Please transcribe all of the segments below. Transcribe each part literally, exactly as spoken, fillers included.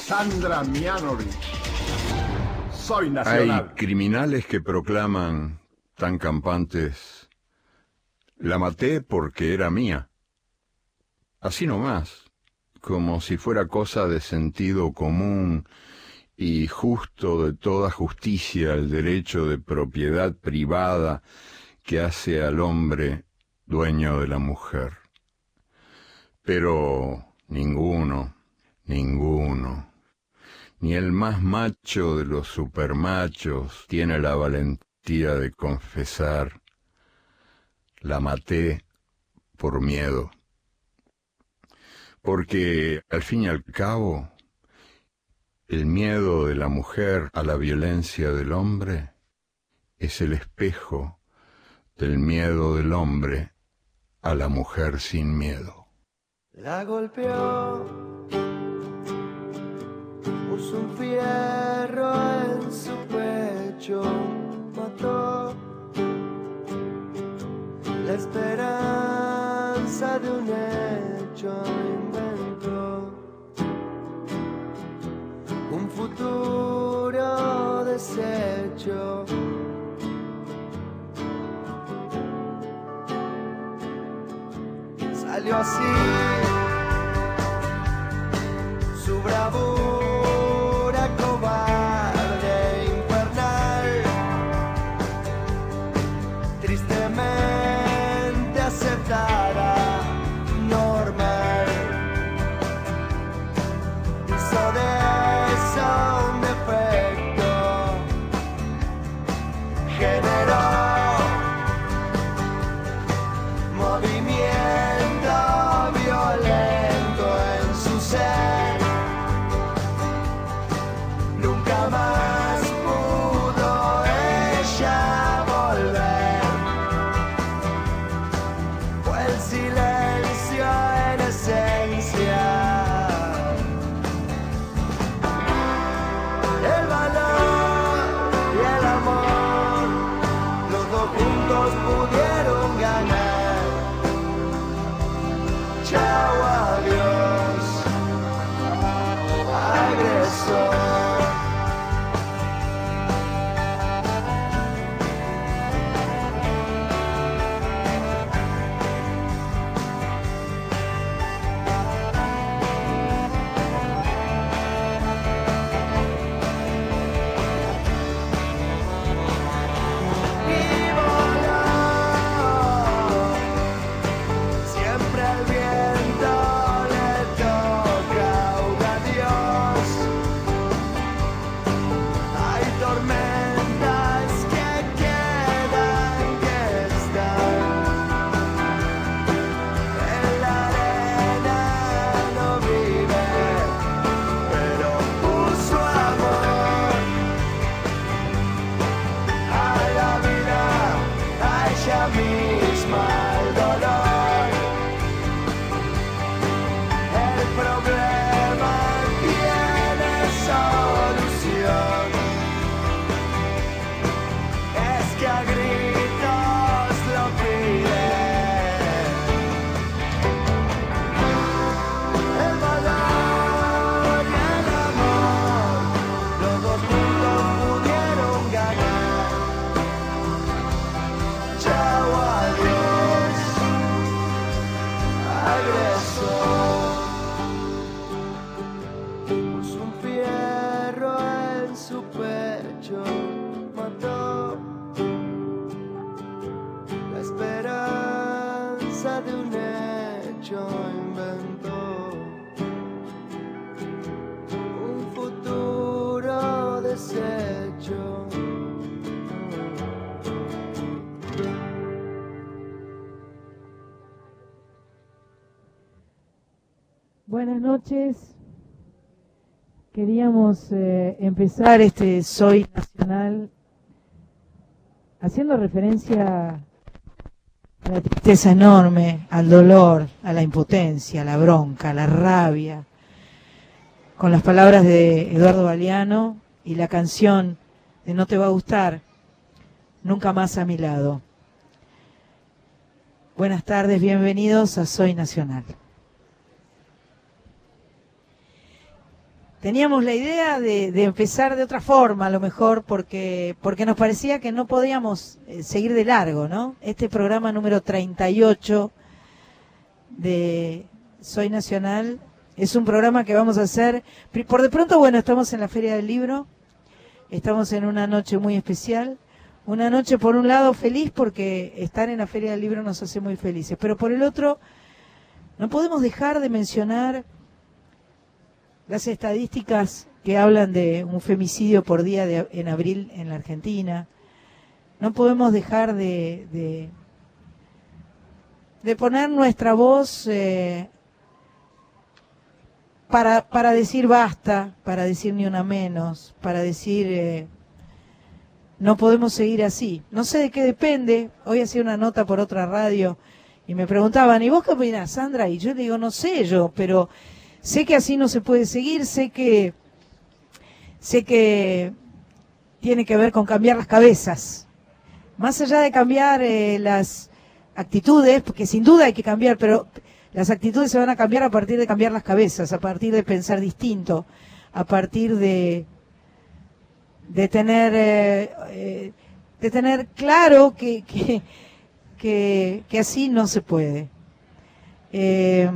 Sandra Mianovich. Soy nacional. Hay criminales que proclaman, tan campantes, la maté porque era mía. Así nomás, como si fuera cosa de sentido común y justo de toda justicia el derecho de propiedad privada que hace al hombre dueño de la mujer. Pero ninguno, ninguno, ni el más macho de los supermachos tiene la valentía de confesar: la maté por miedo. Porque, al fin y al cabo, el miedo de la mujer a la violencia del hombre es el espejo del miedo del hombre a la mujer sin miedo. La golpeó, puso un fierro en su pecho, mató la esperanza de un hecho, inventó un futuro deshecho. Salió así su bravura cobarde, infernal, tristemente aceptada, normal. Hizo de eso un defecto, generó movimiento violento en su ser. Nunca más pudo ella volver. Fue el silencio en esencia, el valor y el amor, los dos juntos pudieron ganar. Chao, adiós, agresor. Y voló, siempre el viento le toca, ahoga a Dios. Hay tormentas que quedan, que están en la arena, no vive, pero puso amor a la vida, a ella misma, al dolor. El problema tiene solución, es que a gritos lo pide. El valor y el amor, los dos juntos pudieron ganar. Chao, adiós, agresor. Puso un fierro en su pecho, mató la esperanza de un hecho, inventó un futuro deshecho. Buenas noches. Queríamos eh, empezar este Soy Nacional haciendo referencia a la tristeza enorme, al dolor, a la impotencia, a la bronca, a la rabia, con las palabras de Eduardo Galeano y la canción de No te va a gustar, Nunca más a mi lado. Buenas tardes, bienvenidos a Soy Nacional. teníamos la idea de, de empezar de otra forma, a lo mejor, porque, porque nos parecía que no podíamos eh, seguir de largo, ¿no? Este programa número treinta y ocho de Soy Nacional es un programa que vamos a hacer, por de pronto, bueno, estamos en la Feria del Libro, estamos en una noche muy especial, una noche por un lado feliz porque estar en la Feria del Libro nos hace muy felices, pero por el otro no podemos dejar de mencionar las estadísticas que hablan de un femicidio por día de, en abril en la Argentina. No podemos dejar de, de, de poner nuestra voz eh, para, para decir basta, para decir ni una menos, para decir eh, no podemos seguir así. No sé de qué depende. Hoy hacía una nota por otra radio y me preguntaban, ¿y vos qué opinás, Sandra? Y yo le digo, no sé yo, pero sé que así no se puede seguir, sé que sé que tiene que ver con cambiar las cabezas. Más allá de cambiar eh, las actitudes, porque sin duda hay que cambiar, pero las actitudes se van a cambiar a partir de cambiar las cabezas, a partir de pensar distinto, a partir de de tener eh, eh, de tener claro que que, que que así no se puede. Eh,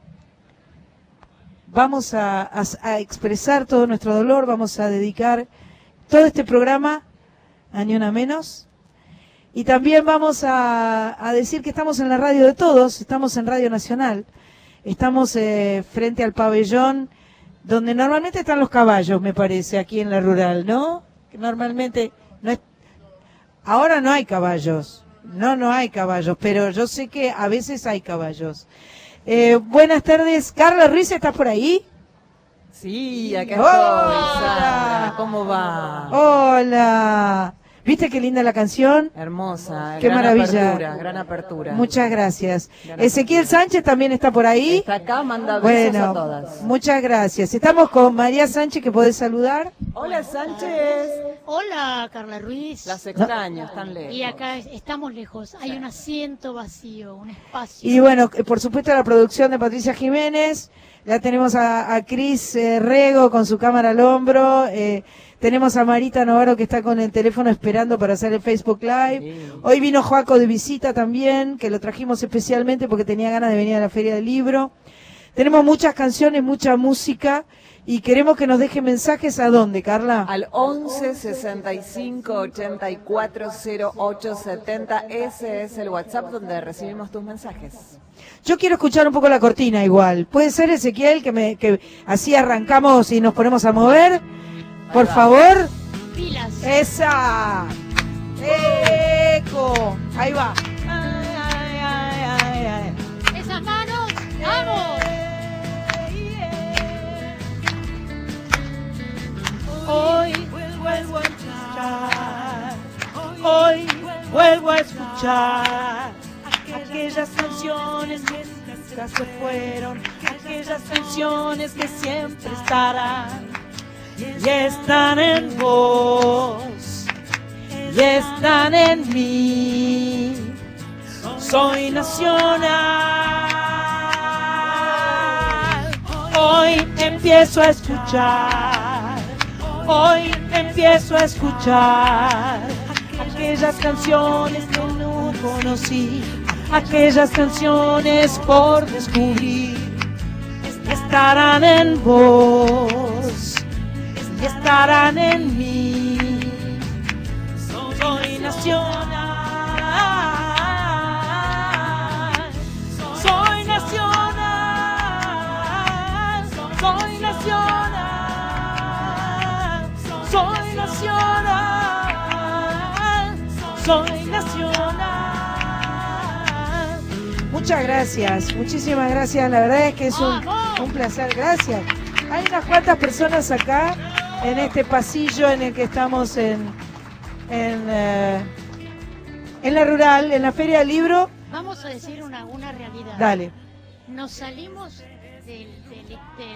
Vamos a, a, a expresar todo nuestro dolor, vamos a dedicar todo este programa a Ni Una Menos. Y también vamos a, a decir que estamos en la radio de todos, estamos en Radio Nacional, estamos eh, frente al pabellón donde normalmente están los caballos, me parece, aquí en la rural, ¿no? Que normalmente no es... Ahora no hay caballos, no, no hay caballos, pero yo sé que a veces hay caballos. Eh, buenas tardes, Carla Ruiz, ¿estás por ahí? Sí, acá Hola. estoy, Sandra. ¿Cómo va? Hola. ¿Viste qué linda la canción? Hermosa, Qué gran maravilla. apertura, gran apertura. Muchas gracias. Gran Ezequiel apertura. Sánchez también está por ahí. Está acá, manda besos Bueno, a todas. muchas gracias. Estamos con María Sánchez, que podés saludar. Hola, Sánchez. Hola, Carla Ruiz. Las extraño, están lejos. Y acá es- estamos lejos. Hay un asiento vacío, un espacio. Y bueno, eh, por supuesto la producción de Patricia Jiménez. La tenemos a, a Cris eh, Rego con su cámara al hombro. Eh, tenemos a Marita Novaro que está con el teléfono esperando para hacer el Facebook Live. Sí. Hoy vino Joaco de visita también, que lo trajimos especialmente porque tenía ganas de venir a la Feria del Libro. Tenemos muchas canciones, mucha música y queremos que nos deje mensajes. ¿A dónde, Carla? Al once sesenta y cinco ochenta y cuatro cero ocho setenta, ese es el WhatsApp donde recibimos tus mensajes. Yo quiero escuchar un poco la cortina igual. ¿Puede ser, Ezequiel, que, me, que así arrancamos y nos ponemos a mover? Por favor. Pilas. ¡Esa! ¡Eco! Ahí va. Ay, ay, ay, ay, ay. Esas manos. ¡Vamos! Hoy vuelvo a escuchar, hoy vuelvo a escuchar aquellas canciones que nunca se fueron, aquellas canciones que siempre estarán y están en vos y están en mí. Soy nacional. Hoy empiezo a escuchar, hoy empiezo a escuchar aquellas canciones que no conocí, aquellas canciones por descubrir. Estarán en vos y estarán en mí. Soy nacional. Soy nacional, soy nacional, soy nacional, soy nacional. Muchas gracias, muchísimas gracias, la verdad es que es un, un placer, gracias. Hay unas cuantas personas acá en este pasillo en el que estamos en, en, eh, en la rural, en la Feria del Libro. Vamos a decir una, una realidad. Dale. Nos salimos del, del, del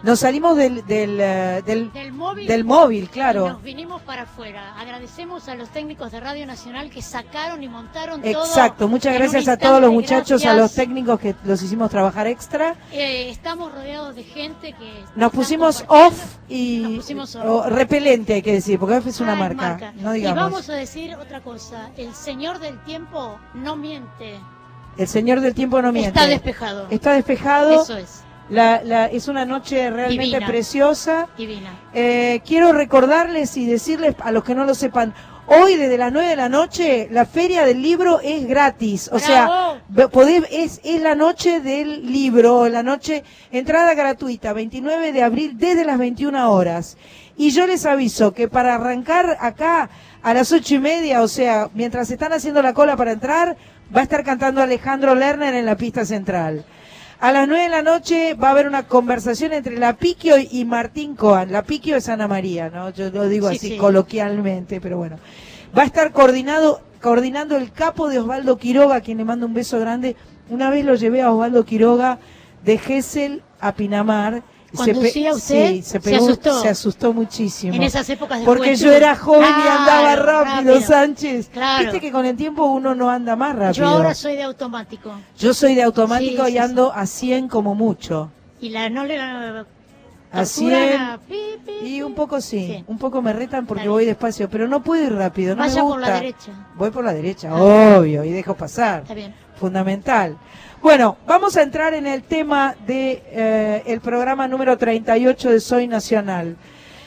Nos salimos del del, eh, del, Del móvil. del móvil, Y claro. nos vinimos para afuera. Agradecemos a los técnicos de Radio Nacional que sacaron y montaron todo. Exacto, muchas en gracias un a todos los instante. muchachos, a Gracias. los técnicos que los hicimos trabajar extra. Eh, estamos rodeados de gente que... Nos están pusimos compartiendo. off y Nos pusimos off. o repelente, hay que decir, porque off es una Ah, es marca, marca. no Y digamos. vamos a decir otra cosa. El señor del tiempo no miente. El señor del tiempo no miente. Está despejado. Está despejado. Eso es. La, la, es una noche realmente Divina. preciosa. Divina. Eh, quiero recordarles y decirles a los que no lo sepan, hoy desde las nueve de la noche la Feria del Libro es gratis. O sea, ¡Bravo! ve- podés- es, es la noche del libro, la noche, entrada gratuita, veintinueve de abril desde las veintiuna horas. Y yo les aviso que para arrancar acá a las ocho y media, o sea, mientras están haciendo la cola para entrar, va a estar cantando Alejandro Lerner en la pista central. A las nueve de la noche va a haber una conversación entre La Piquio y Martín Coan. La Piquio es Ana María, ¿no? Yo lo digo Sí, así sí. coloquialmente, pero bueno. Va a estar coordinado, coordinando el capo de Osvaldo Quiroga, a quien le mando un beso grande. Una vez lo llevé a Osvaldo Quiroga de Gesell a Pinamar. Se pe- ¿Conducía usted? Sí, se, ¿Se pegó- asustó? se asustó muchísimo. En esas épocas de Porque juventud. yo era joven y Claro, andaba rápido, Sánchez. Claro. Viste que con el tiempo uno no anda más rápido. Yo ahora soy de automático. Yo soy de automático Sí, y sí, ando a cien como mucho. Y la no le la A torturan cien a pi, pi, y pi. un poco sí, Sí. un poco me retan porque Está voy bien. despacio, pero no puedo ir rápido, no Vaya me por gusta. la derecha. Voy por la derecha, Ah. obvio, y dejo pasar. Está bien. Fundamental. Bueno, vamos a entrar en el tema de eh, el programa número treinta y ocho de Soy Nacional.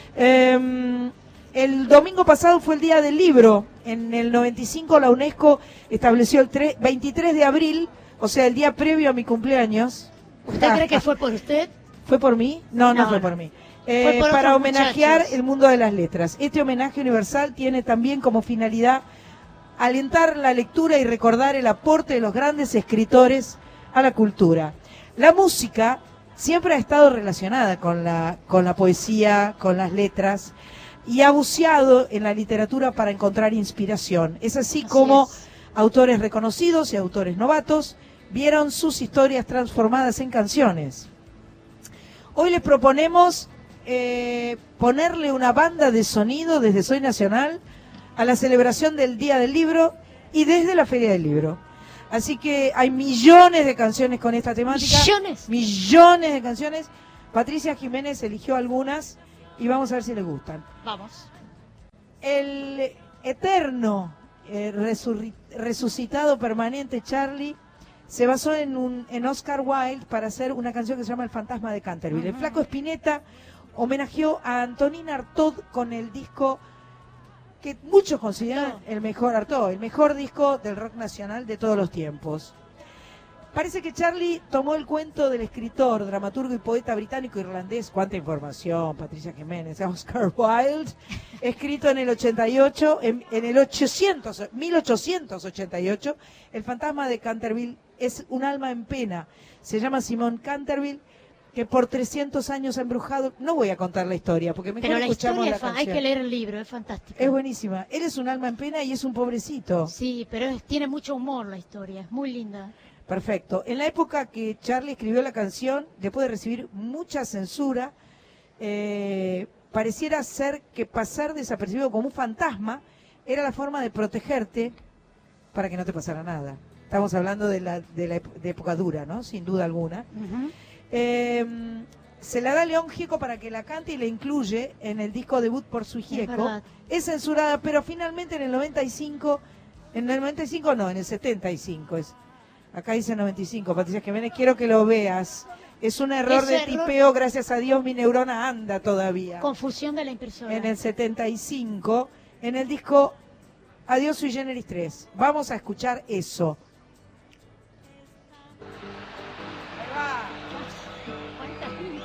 Eh, el domingo pasado fue el Día del Libro. En el noventa y cinco la UNESCO estableció el tre- veintitrés de abril, o sea, el día previo a mi cumpleaños. ¿Usted cree que fue por usted? ¿Fue por mí? No, no, No, fue no. por mí. Fue Eh, por para otros homenajear muchachos. el mundo de las letras. Este homenaje universal tiene también como finalidad alentar la lectura y recordar el aporte de los grandes escritores a la cultura. La música siempre ha estado relacionada con la, con la poesía, con las letras, y ha buceado en la literatura para encontrar inspiración. Es así, Así como es. autores reconocidos y autores novatos vieron sus historias transformadas en canciones. Hoy les proponemos eh, ponerle una banda de sonido desde Soy Nacional a la celebración del Día del Libro y desde la Feria del Libro. Así que hay millones de canciones con esta temática. ¿Millones? Millones de canciones. Patricia Jiménez eligió algunas y vamos a ver si les gustan. Vamos. El eterno eh, resurri- resucitado permanente Charlie se basó en un en Oscar Wilde para hacer una canción que se llama El fantasma de Canterville. El Ajá. Flaco Spinetta homenajeó a Antonín Artaud con el disco que muchos consideran Artaud. el mejor Artaud, el mejor disco del rock nacional de todos los tiempos. Parece que Charlie tomó el cuento del escritor, dramaturgo y poeta británico-irlandés, cuánta información, Patricia Jiménez, Oscar Wilde, escrito en el ochenta y ocho, en, en el ochocientos, mil ochocientos ochenta y ocho, El fantasma de Canterville es un alma en pena. Se llama Simón Canterville, que por trescientos años ha embrujado. No voy a contar la historia, porque mejor Pero la escuchamos historia la es fa- hay canción. que leer el libro, es fantástico. Es buenísima. Él es un alma en pena y es un pobrecito. Sí, pero es- tiene mucho humor la historia, es muy linda. Perfecto. En la época que Charlie escribió la canción, después de recibir mucha censura, eh, pareciera ser que pasar desapercibido como un fantasma era la forma de protegerte para que no te pasara nada. Estamos hablando de la, de la ep- de época dura, ¿no? Sin duda alguna. Ujú. Eh, se la da a León Gieco para que la cante y la incluye en el disco debut por su Gieco. verdad. Es censurada, pero finalmente en el noventa y cinco, en el noventa y cinco no, en el setenta y cinco es. Acá dice noventa y cinco, Patricia Jiménez, quiero que lo veas. Es un error Ese de error- tipeo, gracias a Dios mi neurona anda todavía. Confusión de la impresora. En el setenta y cinco, en el disco Adiós Sui Generis tres. Vamos a escuchar eso. ¿Cuántas líneas?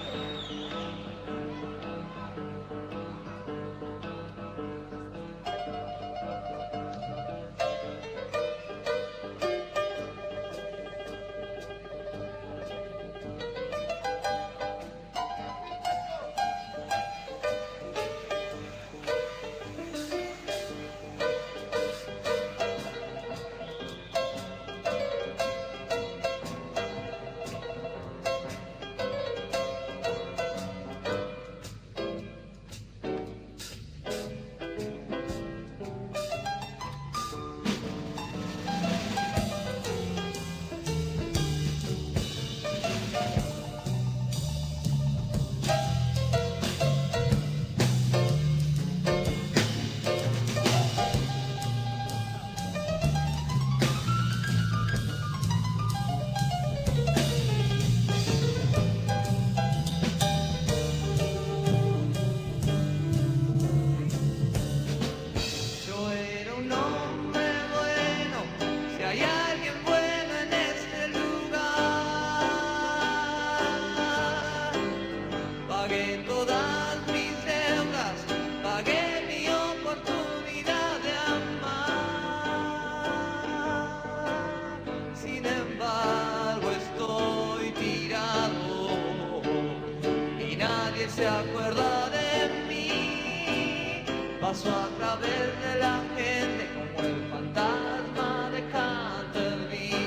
nadie se acuerda de mí. Paso a través de la gente como el fantasma de Canterville.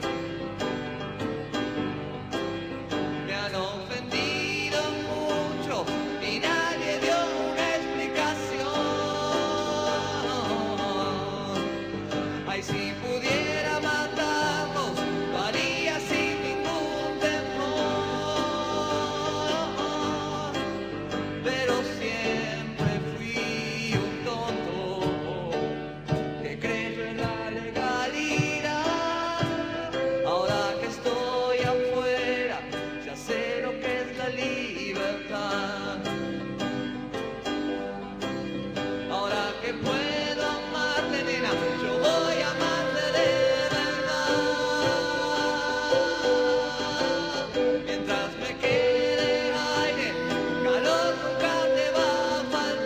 Me han ofendido mucho y nadie dio una explicación. Ay, si pudiera matarlos, lo haría sin ningún temor. Pero siempre fui un tonto que creyó en la legalidad. Ahora que estoy afuera, ya sé lo que es la libertad. Ahora que puedo amarte, nena, yo voy a amarte de verdad. Mientras me quede aire, calor nunca te va a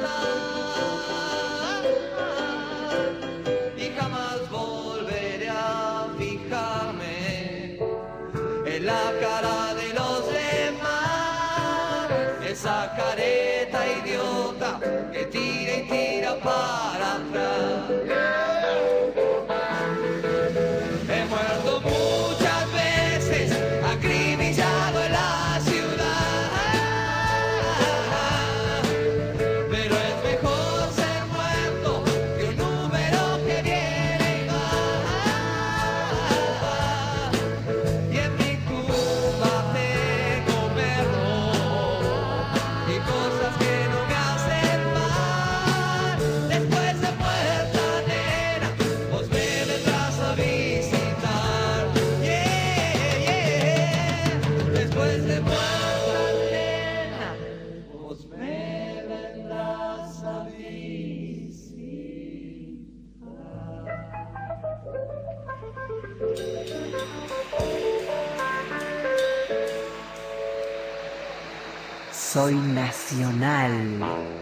faltar. Y jamás volveré a fijarme en la cara de los demás. Esa careta idiota que tira y tira para atrás. He muerto muchas veces, acribillado en la ciudad. Pero es mejor ser muerto que un número que viene y va. Y en mi tumba tengo perros y cosas que no me hacen mal. Después de muerta, nena, vos me vendrás a visitar. Yeah, yeah. Después de muerta, nena, vos me vendrás a Soy nacional.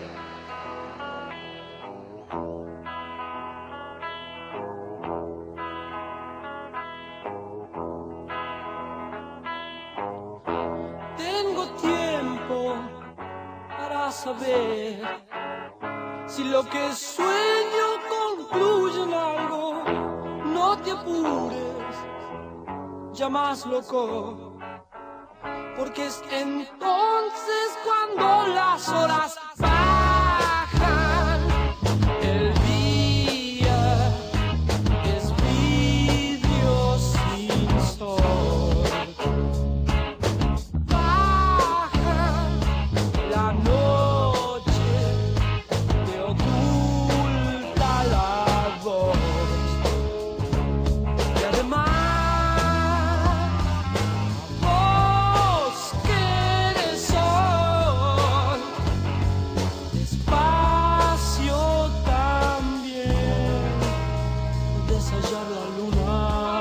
Tengo tiempo para saber si lo que sueño concluye en algo. No te apures, ya más loco, porque es entonces cuando las horas bajan. El día es vidrio sin sol. Baja la noche, te oculta la voz. Y además vos que eres sol, despacio también deshallar la luna.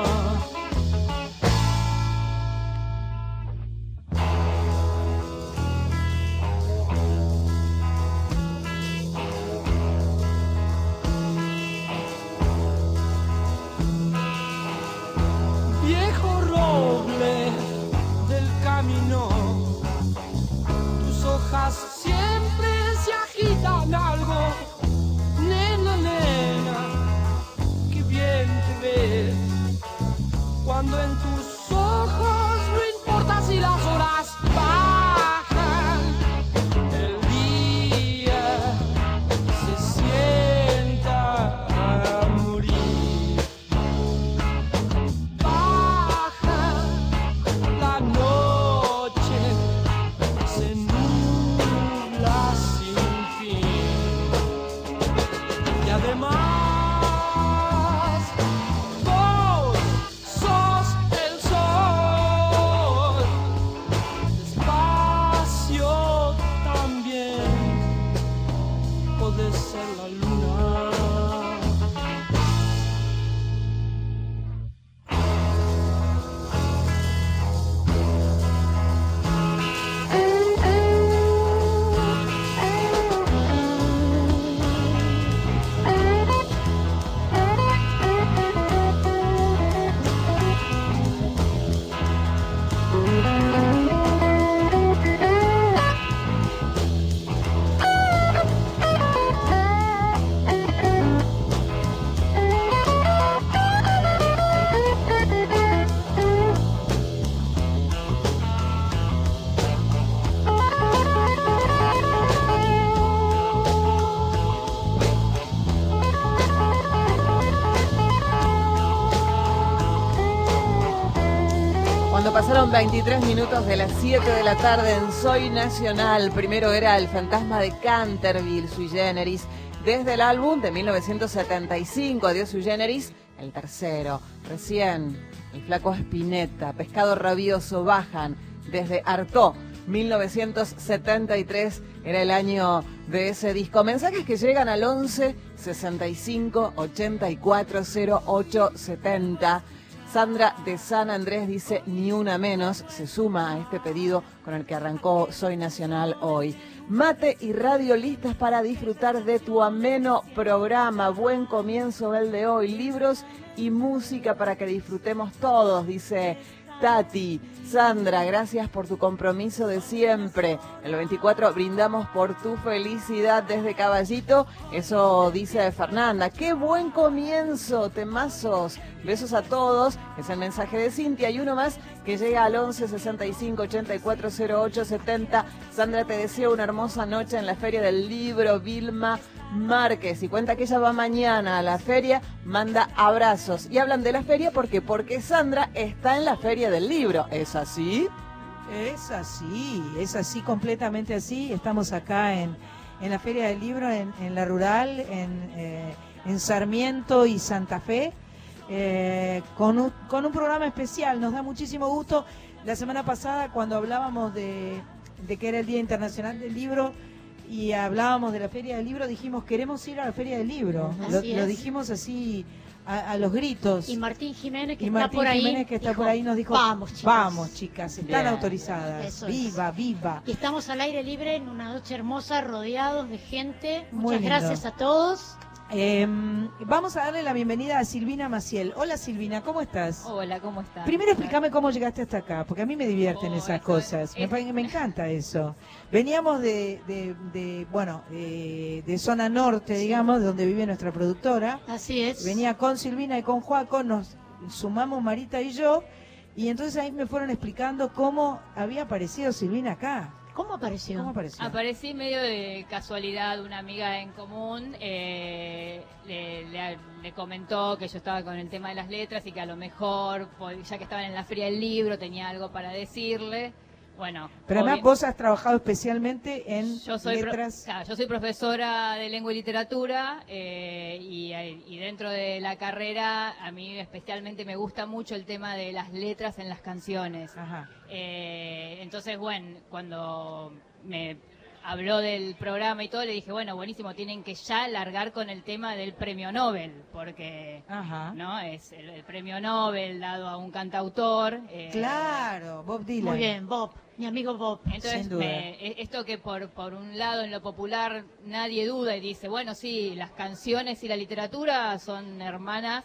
Viejo roble del camino, tus hojas siempre se agitan algo. Nena, nena, qué bien te ves cuando en tus ojos no importa si las horas bajan. El día se sienta a morir. Baja la noche, se nubla sin fin. Y además vos sos el sol. Pasaron veintitrés minutos de las siete de la tarde en Soy Nacional. Primero era El fantasma de Canterville, Sui Generis, desde el álbum de mil novecientos setenta y cinco, Adiós Sui Generis, el tercero. Recién, El Flaco Spinetta, Pescado Rabioso, Bajan, desde Artaud, mil novecientos setenta y tres, era el año de ese disco. Mensajes que llegan al once sesenta y cinco ochenta y cuatro cero ocho setenta. Sandra de San Andrés dice ni una menos, se suma a este pedido con el que arrancó Soy Nacional hoy. Mate y radio listas para disfrutar de tu ameno programa. Buen comienzo el de hoy. Libros y música para que disfrutemos todos, dice Tati. Sandra, gracias por tu compromiso de siempre. El veinticuatro brindamos por tu felicidad desde Caballito. Eso dice Fernanda. ¡Qué buen comienzo! Temazos. Besos a todos. Es el mensaje de Cintia. Y uno más que llega al once sesenta y cinco ochenta y cuatro cero ocho setenta. Sandra, te deseo una hermosa noche en la Feria del Libro. Vilma Márquez, y cuenta que ella va mañana a la feria, manda abrazos. Y hablan de la feria porque porque Sandra está en la Feria del Libro. ¿Es así? Es así, es así, completamente así. Estamos acá en, en la Feria del Libro, en, en La Rural, en, eh, en Sarmiento y Santa Fe, eh, con, un, con un programa especial. Nos da muchísimo gusto. La semana pasada, cuando hablábamos de, de que era el Día Internacional del Libro, y hablábamos de la Feria del Libro, dijimos, queremos ir a la Feria del Libro. Lo, lo dijimos así a, a los gritos. Y Martín Jiménez, que y está Martín por ahí, Jiménez, que está dijo, por ahí, nos dijo, vamos, chicas. Vamos, chicas, están Bien. autorizadas. Eso viva, es. viva. Y estamos al aire libre en una noche hermosa, rodeados de gente. Muy Muchas lindo. gracias a todos. Eh, vamos a darle la bienvenida a Silvina Maciel. Hola Silvina, ¿cómo estás? Hola, ¿cómo estás? Primero explícame cómo llegaste hasta acá, porque a mí me divierten Oh, esas eso cosas, es- me, es- me encanta eso. Veníamos de, de, de bueno, eh, de zona norte, digamos, de donde vive nuestra productora. Así es. Venía con Silvina y con Joaco, nos sumamos Marita y yo, y entonces ahí me fueron explicando cómo había aparecido Silvina acá. ¿Cómo apareció? ¿Cómo apareció? Aparecí medio de casualidad, una amiga en común eh, le, le- le comentó que yo estaba con el tema de las letras y que a lo mejor, pod- ya que estaban en la Feria del Libro, tenía algo para decirle. Bueno, Pero además obvi- vos has trabajado especialmente en yo soy, pro- letras. claro, yo soy profesora de lengua y literatura eh, y, y dentro de la carrera a mí especialmente me gusta mucho el tema de las letras en las canciones. Ajá. Eh, entonces, bueno, cuando me habló del programa y todo, le dije, bueno, buenísimo, tienen que ya largar con el tema del premio Nobel, porque Ajá. no es el, el premio Nobel dado a un cantautor. eh, Claro, Bob Dylan. Muy bien, Bob, mi amigo Bob. Entonces, Sin duda. me- e- esto que por, por un lado en lo popular nadie duda y dice, bueno, sí, las canciones y la literatura son hermanas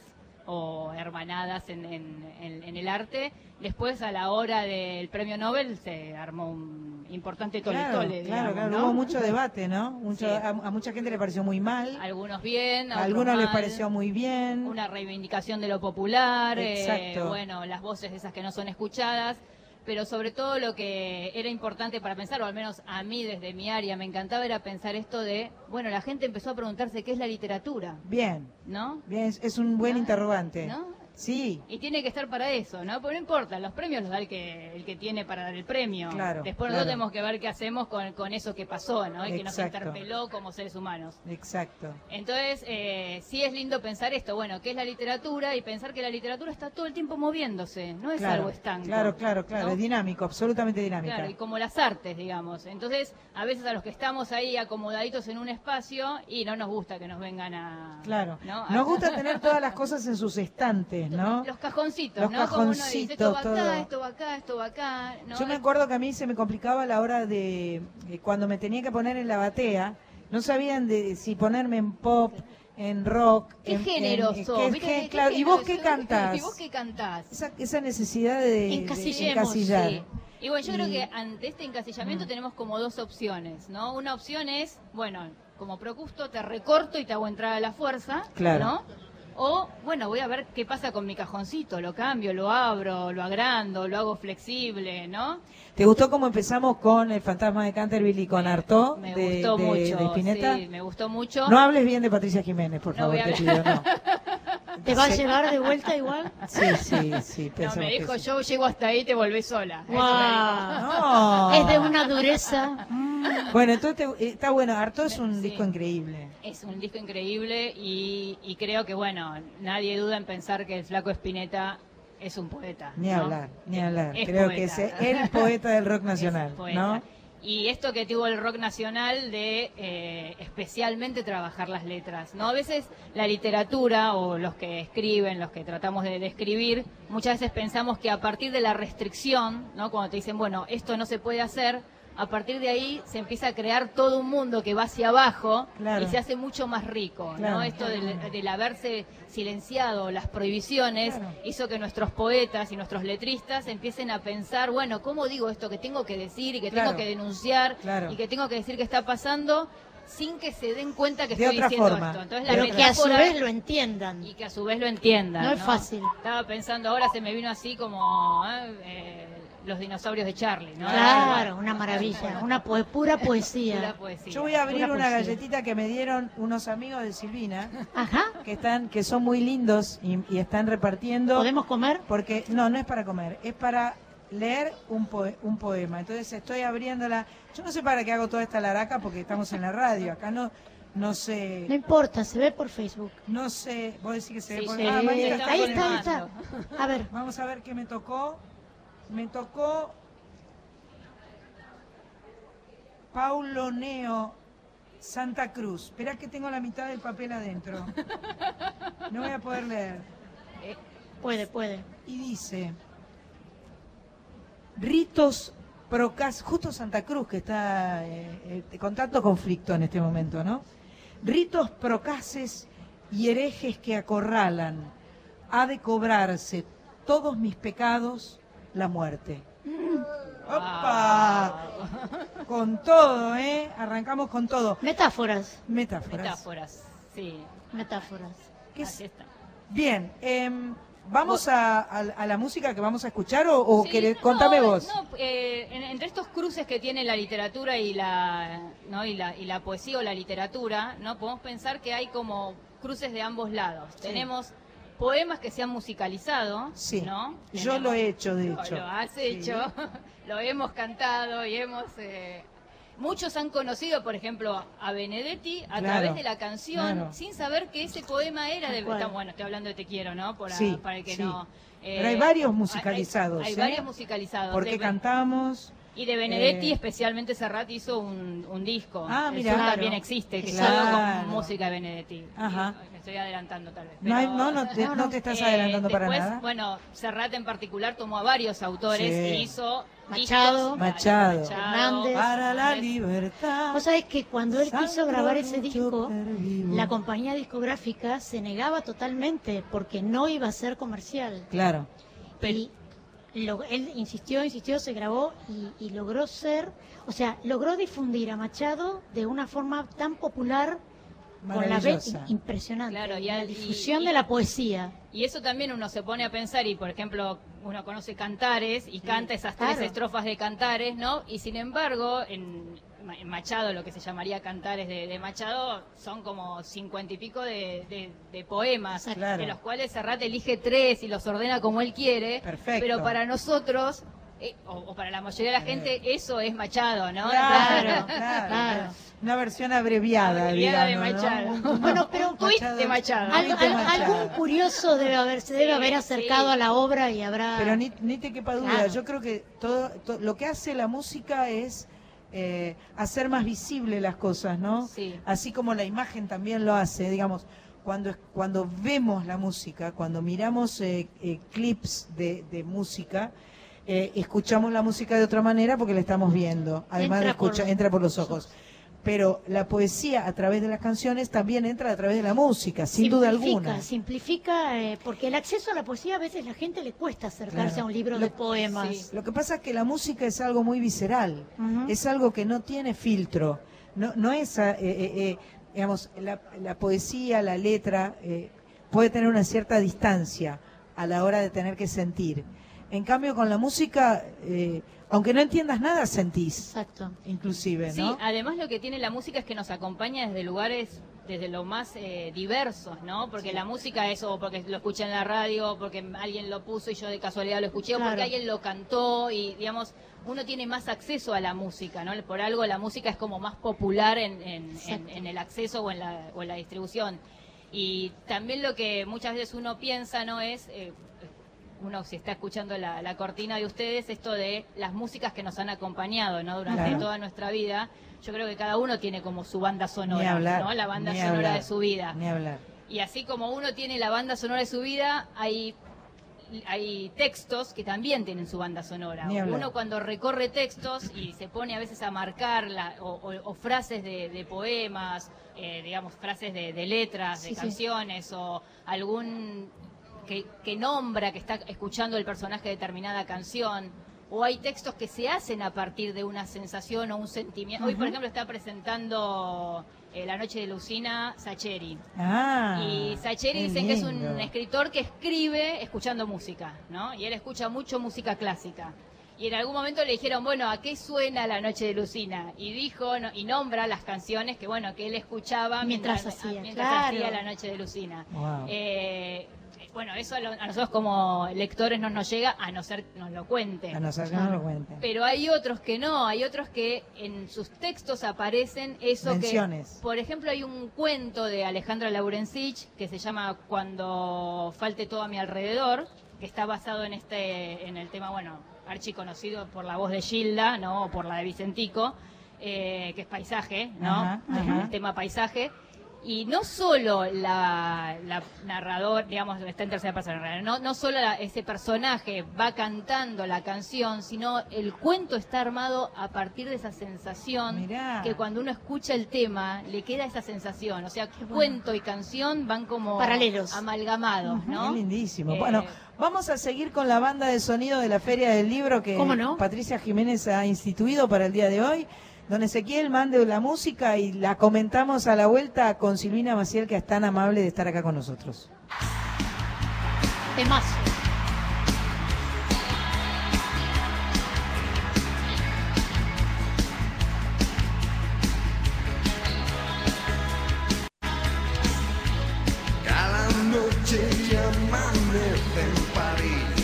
o hermanadas en, en- en- en el arte. Después, a la hora del premio Nobel, se armó un importante Claro, tole-tole, claro, digamos, claro, ¿no? hubo mucho debate, ¿no? Mucho, Sí. a, a mucha gente le pareció muy mal, Algunos bien, a otros algunos les mal. pareció muy bien. Una reivindicación de lo popular, eh, Exacto. bueno, las voces esas que no son escuchadas, pero sobre todo lo que era importante para pensar, o al menos a mí desde mi área me encantaba, era pensar esto de, bueno, la gente empezó a preguntarse qué es la literatura, Bien, ¿no? bien, es, es un buen ¿No? interrogante. ¿No? Sí, Y tiene que estar para eso, ¿no? Pero no importa, los premios los da el que, el que tiene para dar el premio. Claro, Después claro. nosotros tenemos que ver qué hacemos con, con eso que pasó, ¿no? Y que nos Exacto. interpeló como seres humanos. exacto. Entonces, eh, sí es lindo pensar esto, bueno, ¿qué es la literatura? Y pensar que la literatura está todo el tiempo moviéndose, no es Claro, algo estanco. claro, claro, claro, ¿no? es dinámico, absolutamente dinámica. Claro, y como las artes, digamos. Entonces, a veces a los que estamos ahí acomodaditos en un espacio y no nos gusta que nos vengan a... Claro. ¿no? Nos gusta tener todas las cosas en sus estantes, ¿no? Los cajoncitos, Los ¿no? Como uno dice, esto cajoncitos, va acá, todo. esto va acá, esto va acá. ¿no? Yo me acuerdo que a mí se me complicaba a la hora de, de cuando me tenía que poner en la batea, no sabían de si ponerme en pop, en rock, ¿Qué en, género en- sos? qué ¿Viste? gé- ¿Qué claro, ¿y género vos qué sos? cantás? ¿Y vos qué cantás? Esa, esa necesidad de, de Encasillemos, encasillar. Sí. Y bueno, yo Y- creo que ante este encasillamiento Mm. tenemos como dos opciones, ¿no? Una opción es, bueno, como Procusto te recorto y te hago entrar a la fuerza, Claro. ¿no? O, bueno, voy a ver qué pasa con mi cajoncito, lo cambio, lo abro, lo agrando, lo hago flexible, ¿no? ¿Te gustó cómo empezamos con El fantasma de Canterville y con Artaud Me de, gustó de- mucho, de Spinetta? sí, me gustó mucho. No hables bien de Patricia Jiménez, por No favor, voy a te pido, no. ¿Te va a Sí. llevar de vuelta igual? Sí, sí, sí. No, pensamos me que dijo, sí. yo llego hasta ahí y te volvés sola. Eso me dijo. Wow. No. Es de una dureza. Mm. Bueno, entonces te- está bueno. Arto es un Sí. disco increíble. Es un disco increíble y, y creo que, bueno, nadie duda en pensar que el Flaco Spinetta es un poeta. Ni ¿no? hablar, ni hablar. Es Creo poeta. que es el poeta del rock Es nacional, poeta. ¿no? Y esto que tuvo el rock nacional de eh, especialmente trabajar las letras, ¿no? A veces la literatura o los que escriben, los que tratamos de, de escribir, muchas veces pensamos que a partir de la restricción, ¿no? Cuando te dicen, bueno, esto no se puede hacer, a partir de ahí se empieza a crear todo un mundo que va hacia abajo Claro. y se hace mucho más rico, Claro. ¿no? Esto del, del haberse silenciado las prohibiciones Claro. hizo que nuestros poetas y nuestros letristas empiecen a pensar, bueno, ¿cómo digo esto que tengo que decir y que Claro. tengo que denunciar Claro. y que tengo que decir que está pasando sin que se den cuenta que De estoy otra diciendo forma. esto? Entonces la Pero que a su metáfora- vez lo entiendan. y que a su vez lo entiendan. No es fácil. Estaba pensando, ahora se me vino así como ¿eh? Eh, los dinosaurios de Charlie, ¿no? Claro, una maravilla. Una poe- pura Pura poesía. poesía. Yo voy a abrir Pura una poesía. galletita que me dieron unos amigos de Silvina, Ajá. que están, que son muy lindos y, y están repartiendo. ¿Podemos comer? Porque, no, no es para comer, es para leer un, poe- un poema. Entonces estoy abriéndola. Yo no sé para qué hago toda esta laraca porque estamos en la radio. Acá no, no No sé, importa, se ve por Facebook. no sé. Vos decís que se ve Sí, por sí, Ah, Mónica está ahí con está, el- ahí está. A ver, Vamos a ver qué me tocó. Me tocó Paulo Neo Santa Cruz. Esperá que tengo la mitad del papel adentro. No voy a poder leer. puede, puede. Y dice, ritos procas, justo Santa Cruz que está eh, eh, con tanto conflicto en este momento, ¿no? Ritos procaces y herejes que acorralan, ha de cobrarse todos mis pecados la muerte. ¡Opa! Con todo, ¿eh? Arrancamos con todo. Metáforas, Metáforas. Metáforas, sí. metáforas. ¿Qué es? Así está. Bien, em, ¿vamos a, a- a la música que vamos a escuchar o, o Sí, querés- no, contame vos? no, eh, en- entre estos cruces que tiene la literatura y la, ¿no? y la y la poesía o la literatura, no podemos pensar que hay como cruces de ambos lados. Tenemos poemas que se han musicalizado, Sí, ¿no? yo Tenemos- lo he hecho, de Lo- hecho. Lo has Sí. hecho, lo hemos cantado y hemos... eh, muchos han conocido, por ejemplo, a Benedetti a Claro, través de la canción, claro. sin saber que ese poema era de... Tal cual. está- bueno, estoy hablando de Te Quiero, ¿no? Para, Sí, para el que sí. no... Pero hay varios hay- musicalizados, Hay, ¿eh? varios musicalizados. Porque De- cantamos. y de Benedetti, eh, especialmente Serrat, hizo un, un disco. Ah, El mirá. Sur Claro. también existe, que Claro. solo con música de Benedetti. Ajá. Y me estoy adelantando tal vez. No, hay- pero- no, no te, no te estás Eh, adelantando para después, nada. Bueno, Serrat en particular tomó a varios autores Sí. e hizo Machado. discos- Machado. Hernández. Para la Hernández. libertad. Vos sabés que cuando él quiso sangro grabar ese mucho disco, pervivo. la compañía discográfica se negaba totalmente porque no iba a ser comercial. Claro. Y lo- él insistió, insistió, se grabó y, y logró ser, o sea, logró difundir a Machado de una forma tan popular con la vez Maravillosa. impresionante. Claro, y la al- y- difusión y- de la poesía. Y eso también uno se pone a pensar y, por ejemplo, uno conoce Cantares y canta esas tres claro. estrofas de Cantares, ¿no? Y sin embargo, en, Ma- en Machado, lo que se llamaría Cantares de, de Machado, son como cincuenta y pico de, de- de poemas, Exacto. Claro. de los cuales Serrat elige tres y los ordena como él quiere. Perfecto. Pero para nosotros, eh, o, o para la mayoría de la gente, eso es Machado, ¿no? Claro, claro, claro. Una versión abreviada, Abreviada de digamos, ¿no? Machado. Un- Bueno, pero un tuit de Machado. Al- tuit de al- Machado. algún curioso debe haber, se debe Sí, haber acercado sí. a la obra y habrá... Pero ni, ni te quepa duda, Claro. yo creo que todo, to- lo que hace la música es eh, hacer más visible las cosas, ¿no? Sí. Así como la imagen también lo hace, digamos, cuando, cuando vemos la música, cuando miramos eh, eh, clips de, de música, eh, escuchamos la música de otra manera porque la estamos viendo, además Entra de escuchar, por- entra por los ojos. Pero la poesía a través de las canciones también entra a través de la música, sin duda Simplifica, alguna. Simplifica, eh, porque el acceso a la poesía a veces la gente le cuesta acercarse Claro. a un libro Lo- de poemas. sí. Lo que pasa es que la música es algo muy visceral, Ujú. es algo que no tiene filtro, no, no es, eh, eh, eh, digamos, la, la poesía, la letra, eh, puede tener una cierta distancia a la hora de tener que sentir. En cambio, con la música, eh, aunque no entiendas nada, sentís, Exacto. inclusive, Sí, ¿no? además lo que tiene la música es que nos acompaña desde lugares desde lo más eh, diversos, ¿no? Porque la música es o porque lo escuché en la radio, porque alguien lo puso y yo de casualidad lo escuché, Claro. o porque alguien lo cantó y, digamos, uno tiene más acceso a la música, ¿no? Por algo la música es como más popular en, en, en, en el acceso o en, la, o en la distribución. Y también lo que muchas veces uno piensa, ¿no? Es... Eh, uno si está escuchando la, la cortina de ustedes, esto de las músicas que nos han acompañado, ¿no? Durante Claro. toda nuestra vida. Yo creo que cada uno tiene como su banda sonora, Ni hablar, ¿no? La banda ni sonora hablar, de su vida. Ni hablar. Y así como uno tiene la banda sonora de su vida, hay hay textos que también tienen su banda sonora. Ni hablar. Uno cuando recorre textos y se pone a veces a marcar la, o, o- o frases de, de poemas, eh, digamos, frases de, de letras, de Sí, sí. canciones, o algún que, que nombra que está escuchando el personaje de determinada canción, o hay textos que se hacen a partir de una sensación o un sentimiento. Hoy, por ejemplo, está presentando eh, La Noche de Lucina Sacheri. Ah, Y Sacheri qué dicen que es lindo. un escritor que escribe escuchando música, ¿no? Y él escucha mucho música clásica. Y en algún momento le dijeron, bueno, ¿a qué suena La Noche de Lucina? Y dijo, no- y nombra las canciones que, bueno, que él escuchaba Mientras mientras, hacía, mientras claro. hacía La Noche de Lucina. Wow. Eh, bueno, eso a, lo- a nosotros como lectores no nos llega, a no ser que nos lo cuenten. A no ser que no lo cuenten. Pero hay otros que no, hay otros que en sus textos aparecen eso Menciones. que... Por ejemplo, hay un cuento de Alejandra Laurencich que se llama Cuando falte todo a mi alrededor, que está basado en este en el tema, bueno, archiconocido por la voz de Gilda, ¿no? O por la de Vicentico, eh, que es paisaje, ¿no? Ajá, ajá. El tema paisaje. Y no solo la, la narrador, digamos, está en tercera persona, en realidad, no, no solo la- ese personaje va cantando la canción, sino el cuento está armado a partir de esa sensación Mirá. que cuando uno escucha el tema le queda esa sensación. O sea, cuento y canción van como Paralelos. amalgamados, ¿no? Es lindísimo. Eh, Bueno, vamos a seguir con la banda de sonido de la Feria del Libro que ¿Cómo no? Patricia Jiménez ha instituido para el día de hoy. Don Ezequiel, mande la música y la comentamos a la vuelta con Silvina Maciel, que es tan amable de estar acá con nosotros. Temazo. Cada noche amanece en París,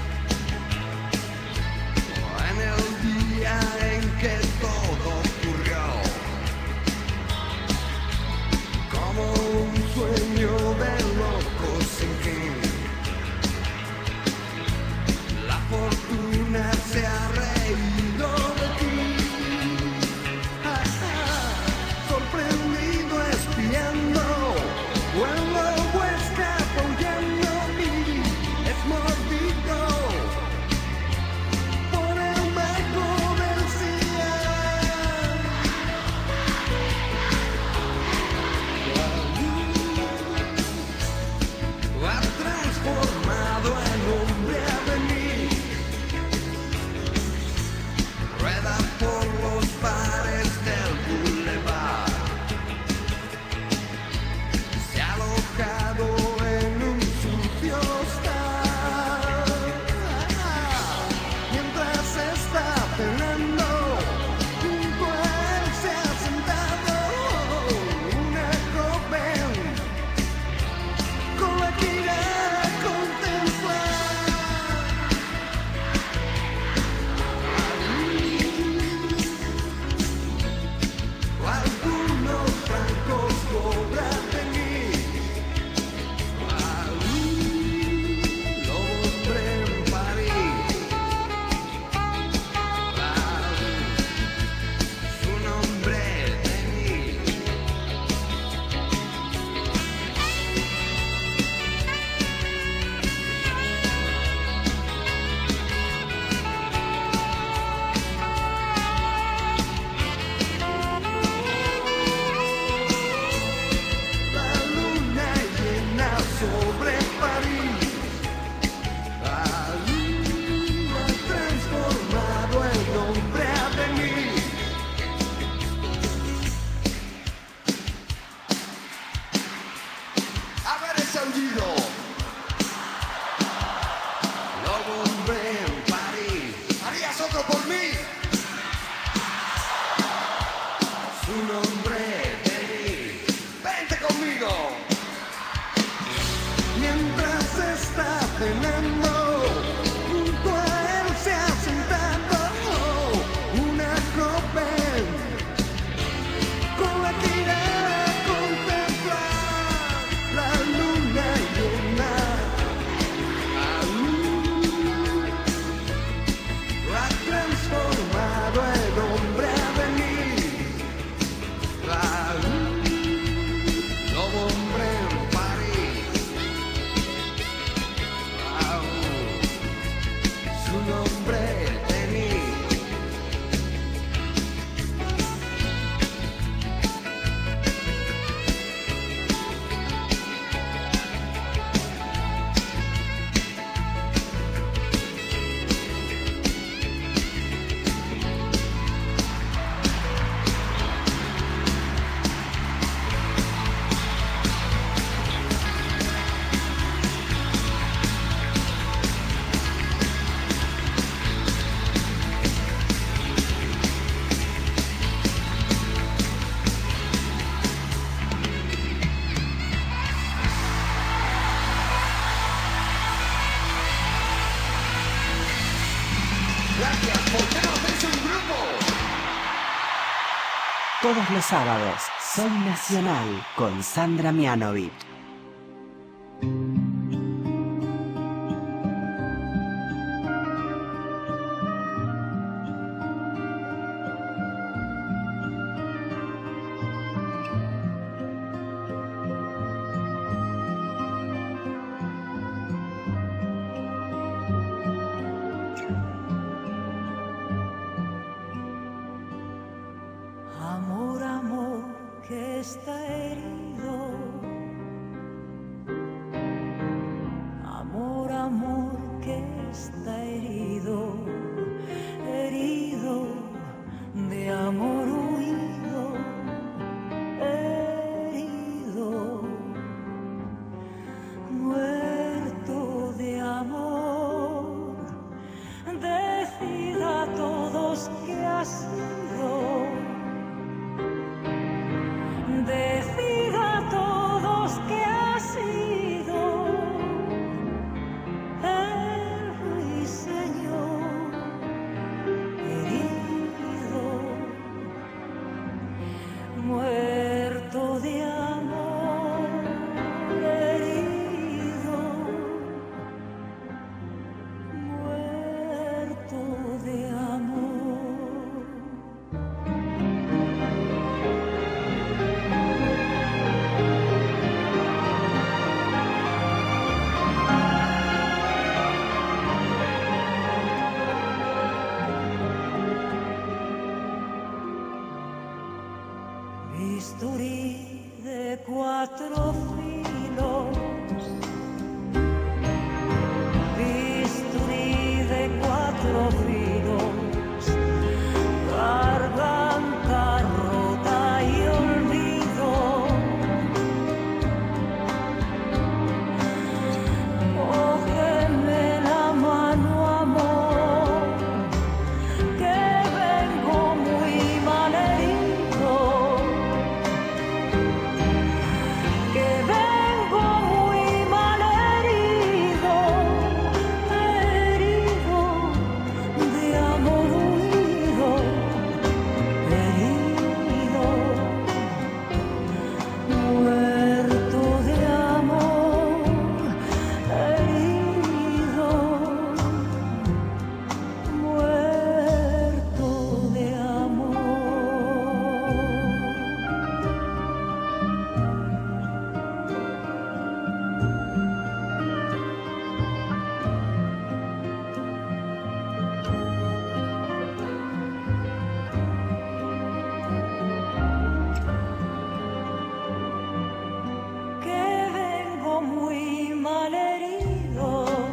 en el día en que todo ocurrió, como un sueño de locos sin fin. La fortuna se ha reído de ti, ah, ah, sorprendido espiando. When the West apoyando y es mordido por el marco del cielo. La luz ha transformado en hombre a venir, rueda por los bares del boulevard. Se ha alojado en un sucio hostal, mientras está cenando, junto a él se ha sentado una joven con la que irá a contemplar. Algunos francos cobran de mí. Lo hombre en París, su nombre de mí. La luna llena sobre París, la luna ha transformado el hombre a venir. A ver ese aullido. Lobo hombre en París. ¿Harías otro por mí? Su nombre de mí. Vente Todos los sábados, Soy Nacional con Sandra Mianovich. Amor, amor, que está herido. Amor, amor, que está herido. Herido de amor huido. Herido, muerto de amor. Decid a todos que ha sido. Decid a todos que ha sido el ruiseñor herido, muerto de amor, herido, muerto de amor. Bisturí de cuatro filos, bisturí de cuatro filos, garganta rota y olvido. Cógeme la mano, amor, que vengo muy mal herido. Que vengo muy mal herido, herido de amor huido, herido, muerto de amor, herido, muerto de amor. Que vengo muy mal herido,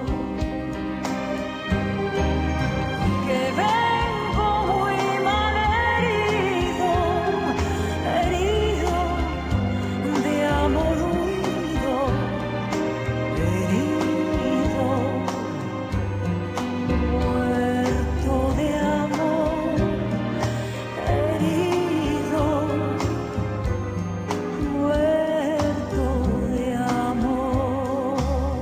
que vengo muy mal herido, herido de amor huido, herido, muerto de amor, herido, muerto de amor.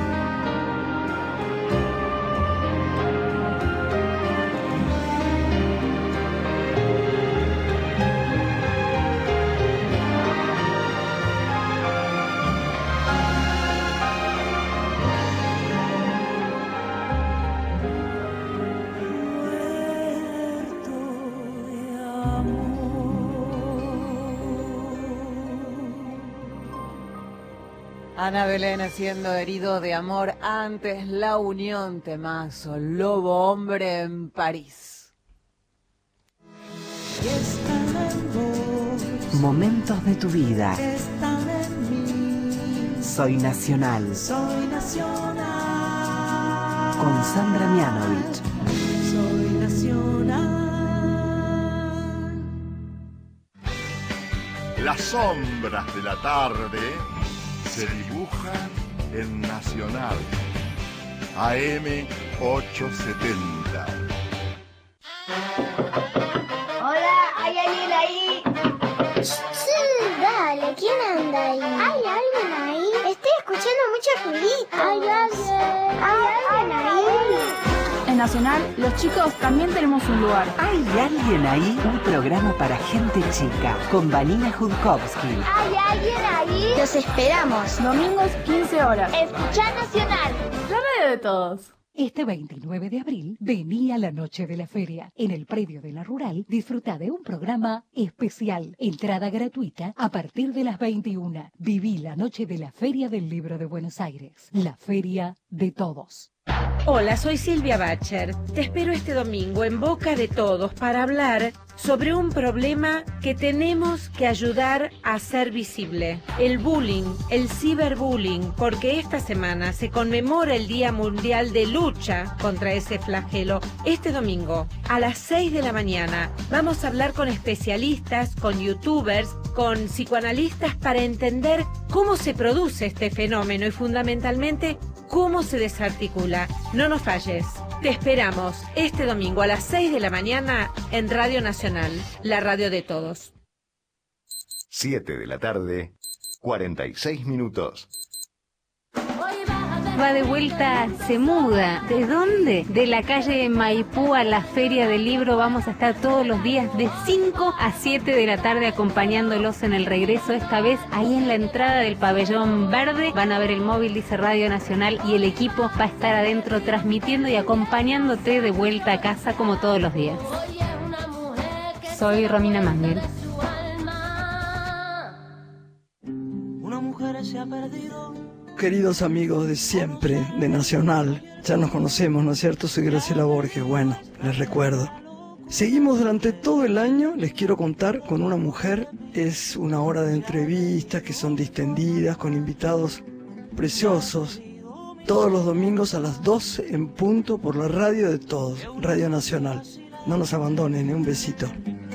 Muerto de amor. Ana Belén haciendo Herido de amor, antes La Unión, temazo, Lobo Hombre en París. Y están en vos, Momentos de tu vida. están en mí. Soy Nacional Soy nacional. con Sandra Mianovich. Soy nacional. Las sombras de la tarde se dibujan en Nacional. A M ochocientos setenta. Hola, ¿hay alguien ahí? Sí, dale, ¿quién anda ahí? ¿Hay alguien ahí? Estoy escuchando mucho ruidito. ¿Hay alguien? ¿Hay alguien ahí? En Nacional, los chicos también tenemos un lugar. ¿Hay alguien ahí? Un programa para gente chica, con Vanina Judkowski. ¿Hay alguien ahí? Los esperamos. Domingos, quince horas. Escuchá Nacional. La radio de todos. Este veintinueve de abril venía la noche de la feria. En el predio de la Rural disfruta de un programa especial. Entrada gratuita a partir de las veintiuna. Viví la noche de la Feria del Libro de Buenos Aires. La feria de todos. Hola, soy Silvia Bacher. Te espero este domingo en Boca de Todos para hablar sobre un problema que tenemos que ayudar a hacer visible. El bullying, el ciberbullying, porque esta semana se conmemora el Día Mundial de Lucha contra ese flagelo. Este domingo, a las seis de la mañana, vamos a hablar con especialistas, con youtubers, con psicoanalistas para entender cómo se produce este fenómeno y fundamentalmente cómo se desarticula. No nos falles. Te esperamos este domingo a las seis de la mañana en Radio Nacional, la radio de todos. siete de la tarde, cuarenta y seis minutos. Va de vuelta, se muda. ¿De dónde? De la calle Maipú a la Feria del Libro. Vamos a estar todos los días de cinco a siete de la tarde acompañándolos en el regreso. Esta vez ahí en la entrada del pabellón verde. Van a ver el móvil, dice Radio Nacional, y el equipo va a estar adentro transmitiendo y acompañándote de vuelta a casa como todos los días. Soy Romina Mangel. Una mujer se ha perdido. Queridos amigos de siempre, de Nacional, ya nos conocemos, ¿no es cierto? Soy Graciela Borges, bueno, les recuerdo. Seguimos durante todo el año, les quiero contar, con una mujer. Es una hora de entrevistas que son distendidas, con invitados preciosos. Todos los domingos a las doce en punto por la radio de todos, Radio Nacional. No nos abandonen, ¿eh? Un besito.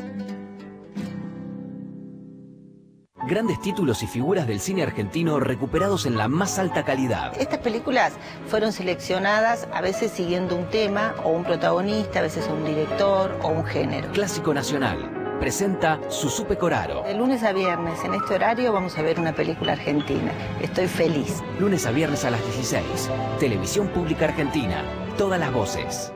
Grandes títulos y figuras del cine argentino recuperados en la más alta calidad. Estas películas fueron seleccionadas a veces siguiendo un tema o un protagonista, a veces un director o un género. Clásico Nacional presenta Susupe Coraro. De lunes a viernes en este horario vamos a ver una película argentina. Estoy feliz. Lunes a viernes a las dieciséis. Televisión Pública Argentina. Todas las voces.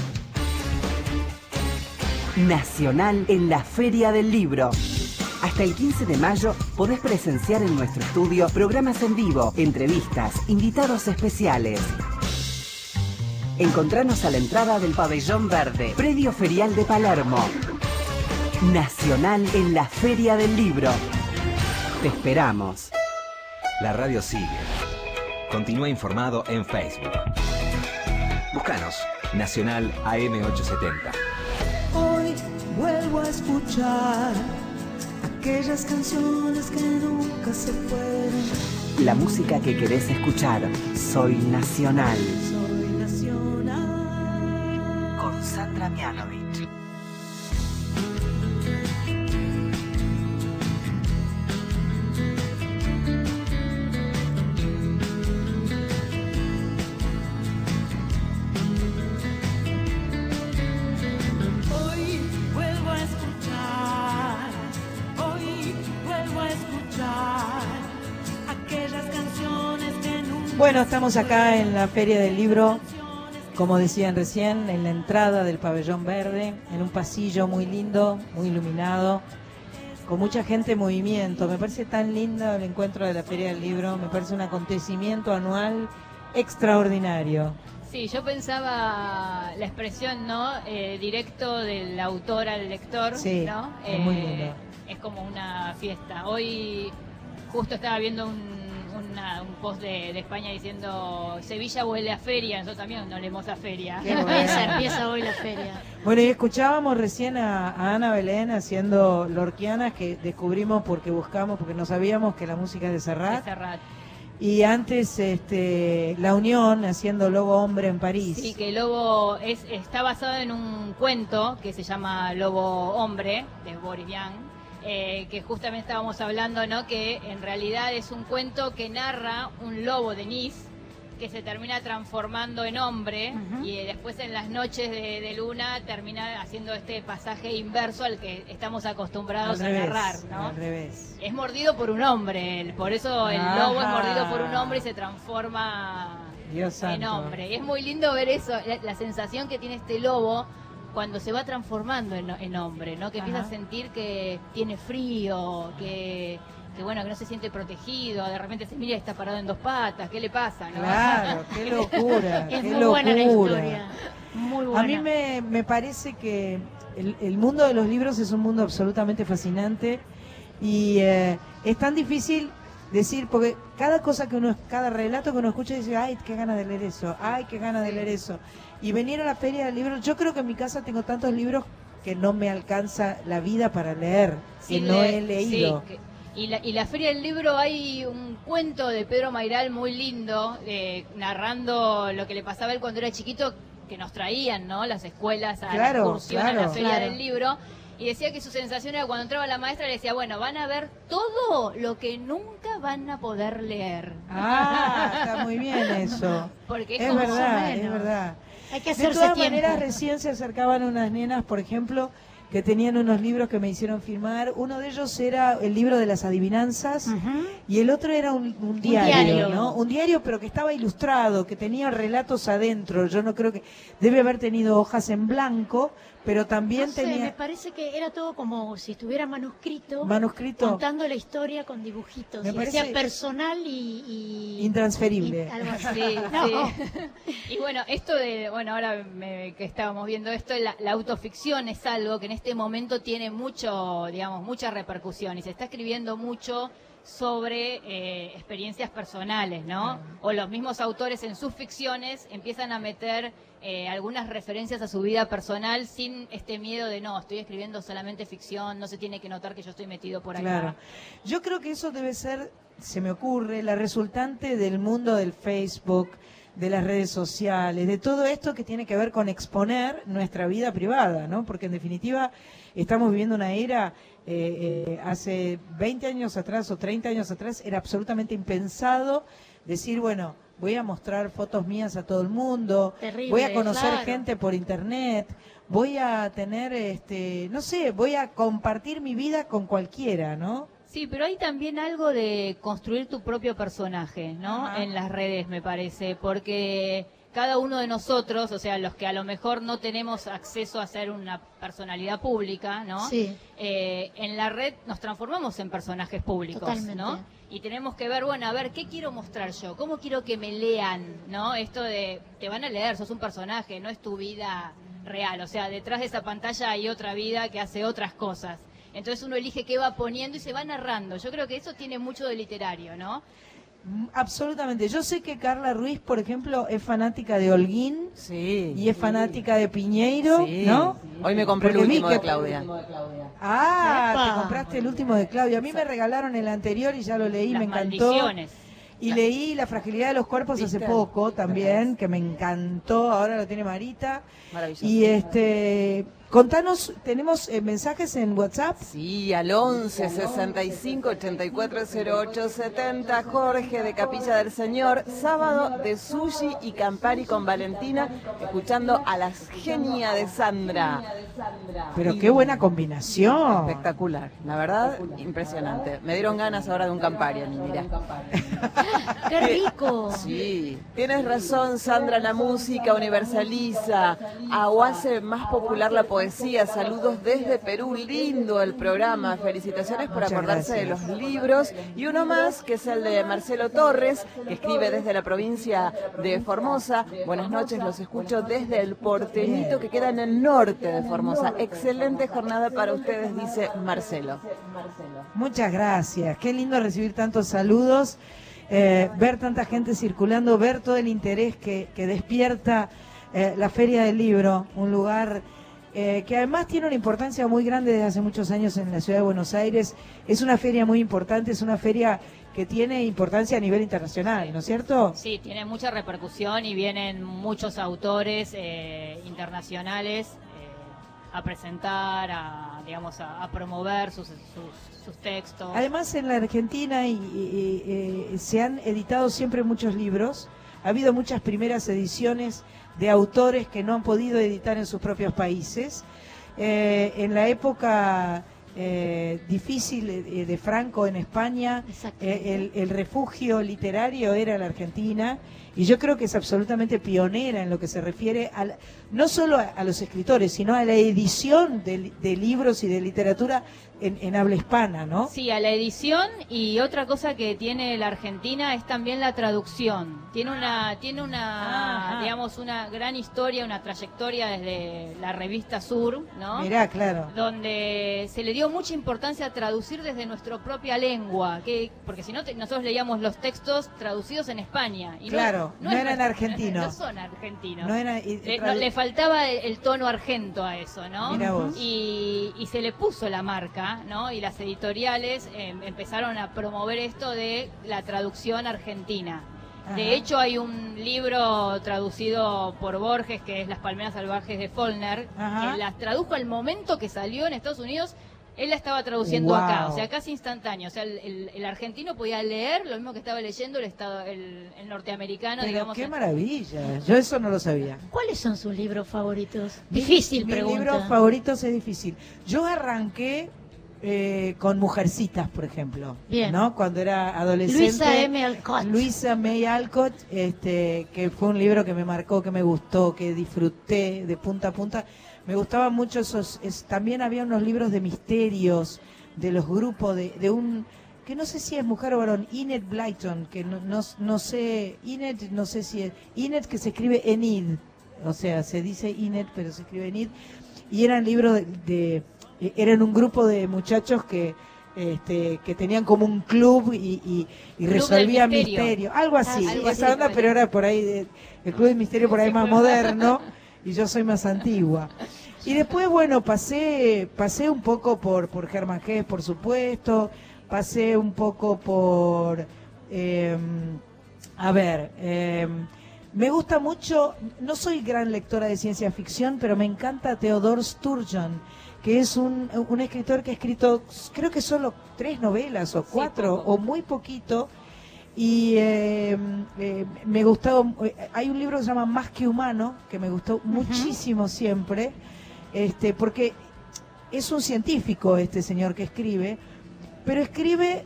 Nacional en la Feria del Libro. Hasta el quince de mayo podés presenciar en nuestro estudio programas en vivo, entrevistas, invitados especiales. Encontranos a la entrada del Pabellón Verde, Predio Ferial de Palermo. Nacional en la Feria del Libro. Te esperamos. La radio sigue. Continúa informado en Facebook. Búscanos, Nacional A M ochocientos setenta. Hoy vuelvo a escuchar aquellas canciones que nunca se fueron. La música que querés escuchar. Soy Nacional. Soy Nacional. Con Sandra Mianovich. Hoy vuelvo a escuchar. Hoy vuelvo a escuchar aquellas canciones que nunca. Bueno, estamos acá en la Feria del Libro, como decían recién, en la entrada del Pabellón Verde, en un pasillo muy lindo, muy iluminado, con mucha gente en movimiento. Me parece tan lindo el encuentro de la Feria del Libro, me parece un acontecimiento anual extraordinario. Sí, yo pensaba la expresión, ¿no? Eh, directo del autor al lector, Sí, ¿no? es muy lindo. Es como una fiesta. Hoy justo estaba viendo un, una- un post de, de España diciendo Sevilla huele a feria, nosotros también no leemos a feria. Qué bueno. Empieza, empieza hoy la feria. Bueno, y escuchábamos recién a, a Ana Belén haciendo Lorquianas, que descubrimos porque buscamos, porque no sabíamos que la música es de Serrat. De Serrat. Y antes este, La Unión haciendo Lobo Hombre en París. Sí, que Lobo es, está basado en un cuento que se llama Lobo Hombre, de Boris Vian, eh, que justamente estábamos hablando, ¿no? Que en realidad es un cuento que narra un lobo de Nice que se termina transformando en hombre y eh, después en las noches de, de luna termina haciendo este pasaje inverso al que estamos acostumbrados Al a revés, narrar, ¿no? al revés. Es mordido por un hombre, él, por eso el Ajá. lobo es mordido por un hombre y se transforma Dios santo. en hombre. Y es muy lindo ver eso, la, la sensación que tiene este lobo cuando se va transformando en, en hombre, ¿no? Que empieza Ajá. a sentir que tiene frío, que, que bueno, que no se siente protegido, de repente se mira y está parado en dos patas, ¿qué le pasa, no? Claro, qué locura, Es qué muy buena la locura. historia. Muy buena. A mí me, me parece que el, el mundo de los libros es un mundo absolutamente fascinante y eh, es tan difícil decir, porque cada cosa que uno, cada relato que uno escucha dice, ay, qué ganas de leer eso, ay, qué ganas de leer eso. Y venir a la feria del libro, yo creo que en mi casa tengo tantos libros que no me alcanza la vida para leer, Sí, que no le- he leído. sí, que- y, la, y la Feria del Libro hay un cuento de Pedro Mairal muy lindo, eh, narrando lo que le pasaba a él cuando era chiquito, que nos traían, ¿no? Las escuelas a Claro, la excursión a la claro. Feria Claro. del Libro. Y decía que su sensación era cuando entraba la maestra, le decía, bueno, van a ver todo lo que nunca van a poder leer. Ah, está muy bien eso. Porque es Es como verdad, más o es menos. verdad. Hay que De hacerse todas tiempo. maneras, recién se acercaban unas nenas, por ejemplo, que tenían unos libros que me hicieron firmar. Uno de ellos era el libro de las adivinanzas y el otro era un, un diario, diario. ¿no? Un diario, pero que estaba ilustrado, que tenía relatos adentro. Yo no creo que... Debe haber tenido hojas en blanco, pero también No sé, me tenía... parece que era todo como si estuviera manuscrito, Manuscrito. contando la historia con dibujitos, Me y parece- sea personal y, y- Intransferible. y algo así. Sí, No. sí. Y bueno, esto de, bueno, ahora me- que estábamos viendo esto, la, la autoficción es algo que en este momento tiene mucho, digamos, mucha repercusión y se está escribiendo mucho sobre eh, experiencias personales, ¿no? O los mismos autores en sus ficciones empiezan a meter eh, algunas referencias a su vida personal sin este miedo de no, estoy escribiendo solamente ficción, no se tiene que notar que yo estoy metido por acá. Claro. Yo creo que eso debe ser, se me ocurre, la resultante del mundo del Facebook, de las redes sociales, de todo esto que tiene que ver con exponer nuestra vida privada, ¿no? Porque en definitiva estamos viviendo una era, eh, eh, hace veinte años atrás o treinta años atrás, era absolutamente impensado decir, bueno, voy a mostrar fotos mías a todo el mundo, Terrible, voy a conocer claro. gente por internet, voy a tener, este, no sé, voy a compartir mi vida con cualquiera, ¿no? Sí, pero hay también algo de construir tu propio personaje, ¿no? Ajá. En las redes, me parece, porque cada uno de nosotros, o sea, los que a lo mejor no tenemos acceso a ser una personalidad pública, ¿no? Sí. Eh, en la red nos transformamos en personajes públicos, Totalmente. ¿no? Y tenemos que ver, bueno, a ver, ¿qué quiero mostrar yo? ¿Cómo quiero que me lean, ¿no? Esto de, te van a leer, sos un personaje, no es tu vida real, o sea, detrás de esa pantalla hay otra vida que hace otras cosas. Entonces uno elige qué va poniendo y se va narrando. Yo creo que eso tiene mucho de literario, ¿no? Mm, Absolutamente. Yo sé que Carla Ruiz, por ejemplo, es fanática de Holguín Sí. y es fanática de Piñeiro, Sí. ¿no? Hoy me compré el Porque vi último que- de Claudia. Ah, Epa. te compraste el último de Claudia. A mí me regalaron el anterior y ya lo leí, Las me encantó. maldiciones. Y leí La fragilidad de los cuerpos hace ¿Viste? poco también, que me encantó, ahora lo tiene Marita. Maravilloso. Y este, contanos, ¿tenemos eh, mensajes en WhatsApp? Sí, al once sesenta y cinco ochenta y cuatro cero ocho setenta, Jorge de Capilla del Señor, sábado de sushi y Campari con Valentina, escuchando a las genias de Sandra. Pero qué buena combinación. Espectacular, la verdad, impresionante. Me dieron ganas ahora de un Campari a mí, mirá. ¡Qué rico! Sí, tienes razón, Sandra, la música universaliza a- o hace más popular la poesía. Saludos desde Perú, lindo el programa. Felicitaciones por Muchas acordarse de gracias. los libros. Y uno más, que es el de Marcelo Torres, que escribe desde la provincia de Formosa. Buenas noches, los escucho desde el Porteñito, que queda en el norte de Formosa. Excelente jornada para ustedes, dice Marcelo. Muchas gracias. Qué lindo recibir tantos saludos, eh, ver tanta gente circulando, ver todo el interés que, que despierta eh, la Feria del Libro, un lugar eh, que además tiene una importancia muy grande desde hace muchos años en la ciudad de Buenos Aires. Es una feria muy importante, es una feria que tiene importancia a nivel internacional, ¿no es cierto? Sí, tiene mucha repercusión y vienen muchos autores eh, internacionales eh, a presentar, a, digamos, a, a promover sus, sus, sus textos. Además, en la Argentina y, y- y- eh, se han editado siempre muchos libros. Ha habido muchas primeras ediciones de autores que no han podido editar en sus propios países. Eh, en la época eh, difícil eh, de Franco en España, eh, el, el refugio literario era la Argentina, y yo creo que es absolutamente pionera en lo que se refiere a, no solo a, a los escritores, sino a la edición de, de libros y de literatura en, en habla hispana, ¿no? Sí, a la edición, y otra cosa que tiene la Argentina es también la traducción. Tiene una, tiene una, Ajá. digamos, una gran historia, una trayectoria desde la revista Sur, ¿no? Mirá, claro. Donde se le dio mucha importancia a traducir desde nuestra propia lengua, que porque si no te- nosotros leíamos los textos traducidos en España. Y no- Claro, no es eran nuestro- argentinos. No son argentinos. No era- y- le, tradu- no- le faltaba el, el tono argento a eso, ¿no? Mirá vos. Y, y se le puso la marca, ¿no? Y las editoriales eh, empezaron a promover esto de la traducción argentina. Ajá. De hecho, hay un libro traducido por Borges, que es Las palmeras salvajes de Faulkner, Ajá. que las tradujo al momento que salió en Estados Unidos. Él la estaba traduciendo Wow. acá, o sea, casi instantáneo. O sea, el, el- el argentino podía leer lo mismo que estaba leyendo el, estado, el, el norteamericano, Pero digamos. qué maravilla, yo eso no lo sabía. ¿Cuáles son sus libros favoritos? Mi- Difícil mi pregunta. libro favoritos es difícil. Yo arranqué eh, con Mujercitas, por ejemplo. Bien. ¿No? Cuando era adolescente. Luisa M. Alcott. Luisa May Alcott, este, que fue un libro que me marcó, que me gustó, que disfruté de punta a punta. Me gustaban mucho esos. Es, también había unos libros de misterios, de los grupos, de, de un. Que no sé si es mujer o varón, Enid Blyton, que no, no, no sé. Enid, no sé si es. Enid, que se escribe Enid. O sea, se dice Enid, pero se escribe Enid. Y eran libros de, de- eh, eran un grupo de muchachos que este, que tenían como un club y, y, y Club resolvían del misterio. misterio, algo así, Ah, algo esa así, onda, bueno. pero era por ahí, de- el club del misterio por ahí más moderno, y yo soy más antigua. Y después, bueno, pasé pasé un poco por, por Germán Gess, por supuesto, pasé un poco por, eh, a ver, eh, me gusta mucho, no soy gran lectora de ciencia ficción, pero me encanta Theodore Sturgeon, que es un, un escritor que ha escrito, creo que solo tres novelas o cuatro, poco. o muy poquito, y eh, eh, me gustó, eh, hay un libro que se llama Más que humano, que me gustó muchísimo siempre, este, porque es un científico este señor que escribe, pero escribe,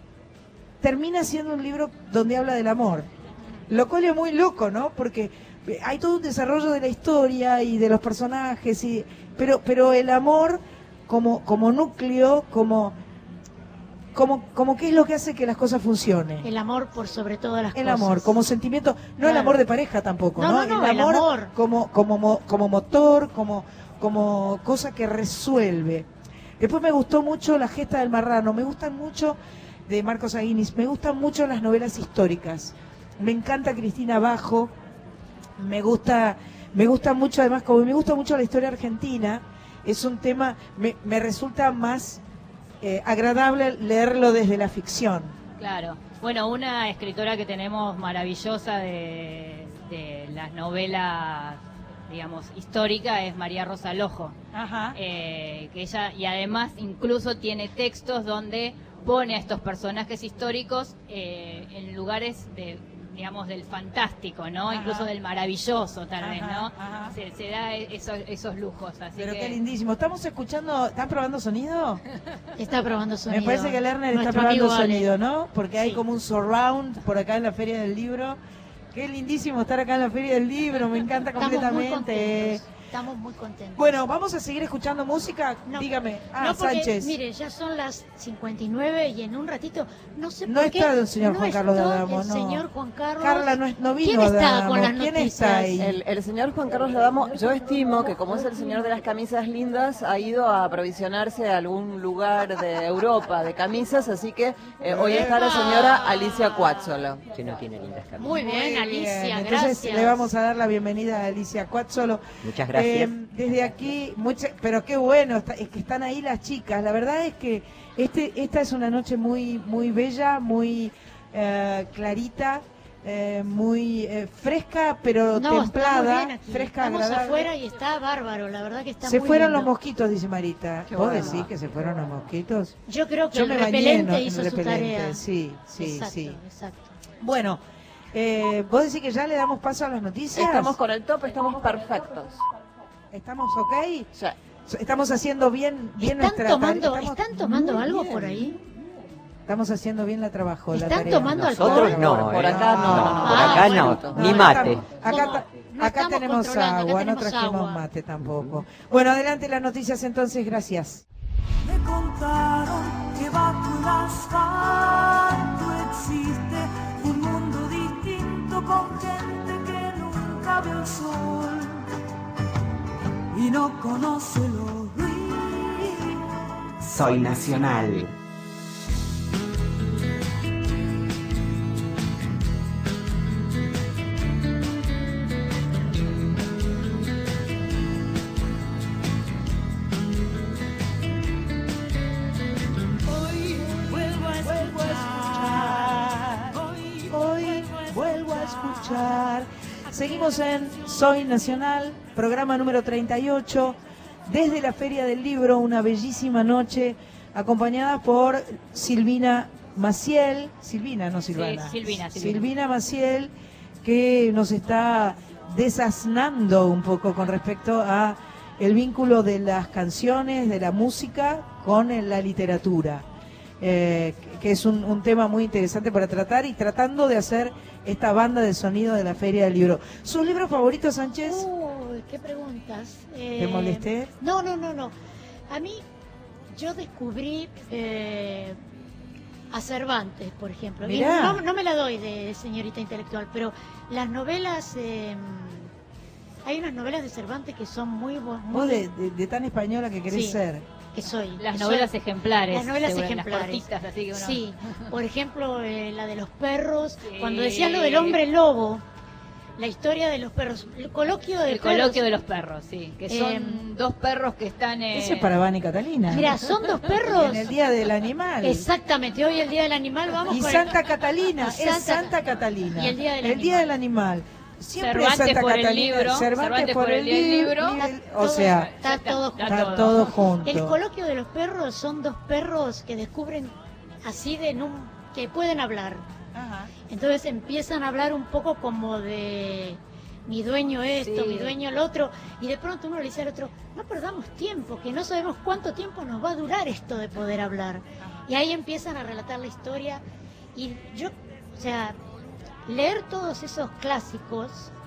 termina siendo un libro donde habla del amor, lo cual es muy loco, ¿no? Porque hay todo un desarrollo de la historia y de los personajes, y, pero, pero el amor como, como núcleo, como, como, como qué es lo que hace que las cosas funcionen. El amor por sobre todas las El cosas. amor, como sentimiento, no el Claro. amor de pareja tampoco, No, ¿no? no, no, el amor. Como, como, mo- como motor, como, como cosa que resuelve. Después me gustó mucho La gesta del marrano, me gustan mucho, de Marcos Aguinis, me gustan mucho las novelas históricas. Me encanta Cristina Bajo, me gusta, me gusta mucho, además, como me gusta mucho la historia argentina, es un tema, me, me resulta más eh, agradable leerlo desde la ficción. Claro. Bueno, una escritora que tenemos maravillosa de, de las novelas, digamos, históricas es María Rosa Lojo. Ajá. Eh, que ella, y además incluso tiene textos donde pone a estos personajes históricos eh, en lugares de, digamos, del fantástico, ¿no? Ajá. Incluso del maravilloso, tal Ajá, vez, ¿no? ajá. Se, se da esos, esos lujos. Así Pero que... qué lindísimo. ¿Estamos escuchando, están probando sonido? Está probando sonido. Me parece que Lerner está Nuestro probando amigo Ale. sonido, ¿no? Porque hay Sí. como un surround por acá en la Feria del Libro. Qué lindísimo estar acá en la Feria del Libro, me encanta Estamos muy completamente. contentos. Estamos muy contentos. Bueno, vamos a seguir escuchando música. No, Dígame. Ah, no, porque, Sánchez. mire, ya son las cincuenta y nueve y en un ratito, no sé No por qué. está el señor no Juan Carlos está D'Adamo, el no. señor Juan Carlos. Carla no, es- no vino ¿Quién está D'Adamo? con las ¿Quién noticias? está ahí? El, el señor Juan Carlos D'Adamo, yo estimo que como es el señor de las camisas lindas, ha ido a aprovisionarse a algún lugar de Europa de camisas, así que eh, hoy está la señora Alicia Cuazzolo. Que no tiene lindas camisas. Muy bien, Alicia, Bien, gracias. entonces le vamos a dar la bienvenida a Alicia Cuazzolo. Muchas gracias. Eh, desde aquí, mucha- pero qué bueno, está- es que están ahí las chicas. La verdad es que este, esta es una noche muy, muy bella, muy eh, clarita, eh, muy eh, fresca, pero No, templada, está muy bien aquí. fresca, Estamos agradable. afuera y está bárbaro, la verdad que está Se muy fueron lindo. los mosquitos, dice Marita. Qué ¿Vos bueno. decís que se fueron los mosquitos? Yo creo que Yo el me bañé repelente en- en hizo su repelente, tarea. sí, sí, exacto, sí. Exacto. Bueno, eh, ¿vos decís que ya le damos paso a las noticias? Estamos con el top, estamos perfectos. ¿Estamos ok? Sí. Estamos haciendo bien, bien ¿Están nuestra tomando, tarea. Estamos ¿están tomando muy algo bien. por ahí? Estamos haciendo bien la trabajo. la ¿Están tarea. tomando Nosotros alcohol? no, Por ¿eh? acá no. No, Ah, por acá bueno. no, ni mate. Acá, ta- No acá estamos tenemos controlando, acá agua, no tenemos trajimos agua. mate tampoco. Bueno, adelante las noticias entonces, gracias. Me contaron que bajo el asfalto existe un mundo distinto con gente que nunca ve el sol y no conoce los ruidos. Soy Nacional. Hoy vuelvo a escuchar. Hoy vuelvo a escuchar. Seguimos en Soy Nacional, programa número treinta y ocho, desde la Feria del Libro, una bellísima noche, acompañada por Silvina Maciel, Silvina, no Silvana. Sí, Silvina, Silvina. Silvina Maciel, que nos está desasnando un poco con respecto a el vínculo de las canciones, de la música con la literatura. Eh, que es un, un tema muy interesante para tratar y tratando de hacer esta banda de sonido de la Feria del Libro. ¿Sus libros favoritos, Sánchez? Uy, qué preguntas. ¿Te Eh, molesté? No, no, no, no. A mí, yo descubrí eh, a Cervantes, por ejemplo. Y Mirá. no, no me la doy de señorita intelectual, pero las novelas... eh, hay unas novelas de Cervantes que son muy... bu- muy Vos de, de- de tan española que querés Sí. ser. que soy. Las que novelas soy- ejemplares, Las novelas seguro, las ejemplares. cortitas, así que uno- Sí, por ejemplo, eh, la de los perros. Sí. Cuando decías lo del hombre lobo, la historia de los perros, el coloquio de El perros. coloquio de los perros, sí, que son Em, dos perros que están... eh, Ese es para Vani Catalina. Mira, son dos perros. En el Día del Animal. Exactamente, hoy el Día del Animal vamos Y con Santa el... Catalina, Y es Santa Catalina. Y el Día del El Animal. Día del Animal. Siempre Cervantes Santa por el Catalina, libro, Cervantes, Cervantes por el libro, Está y el- o todo- sea, está todo está junto. está todo junto. El coloquio de los perros son dos perros que descubren así de en un, que pueden hablar. Entonces empiezan a hablar un poco como de mi dueño esto, Sí. mi dueño el otro, y de pronto uno le dice al otro, no perdamos tiempo, que no sabemos cuánto tiempo nos va a durar esto de poder hablar. Y ahí empiezan a relatar la historia, y yo, o sea, leer todos esos clásicos,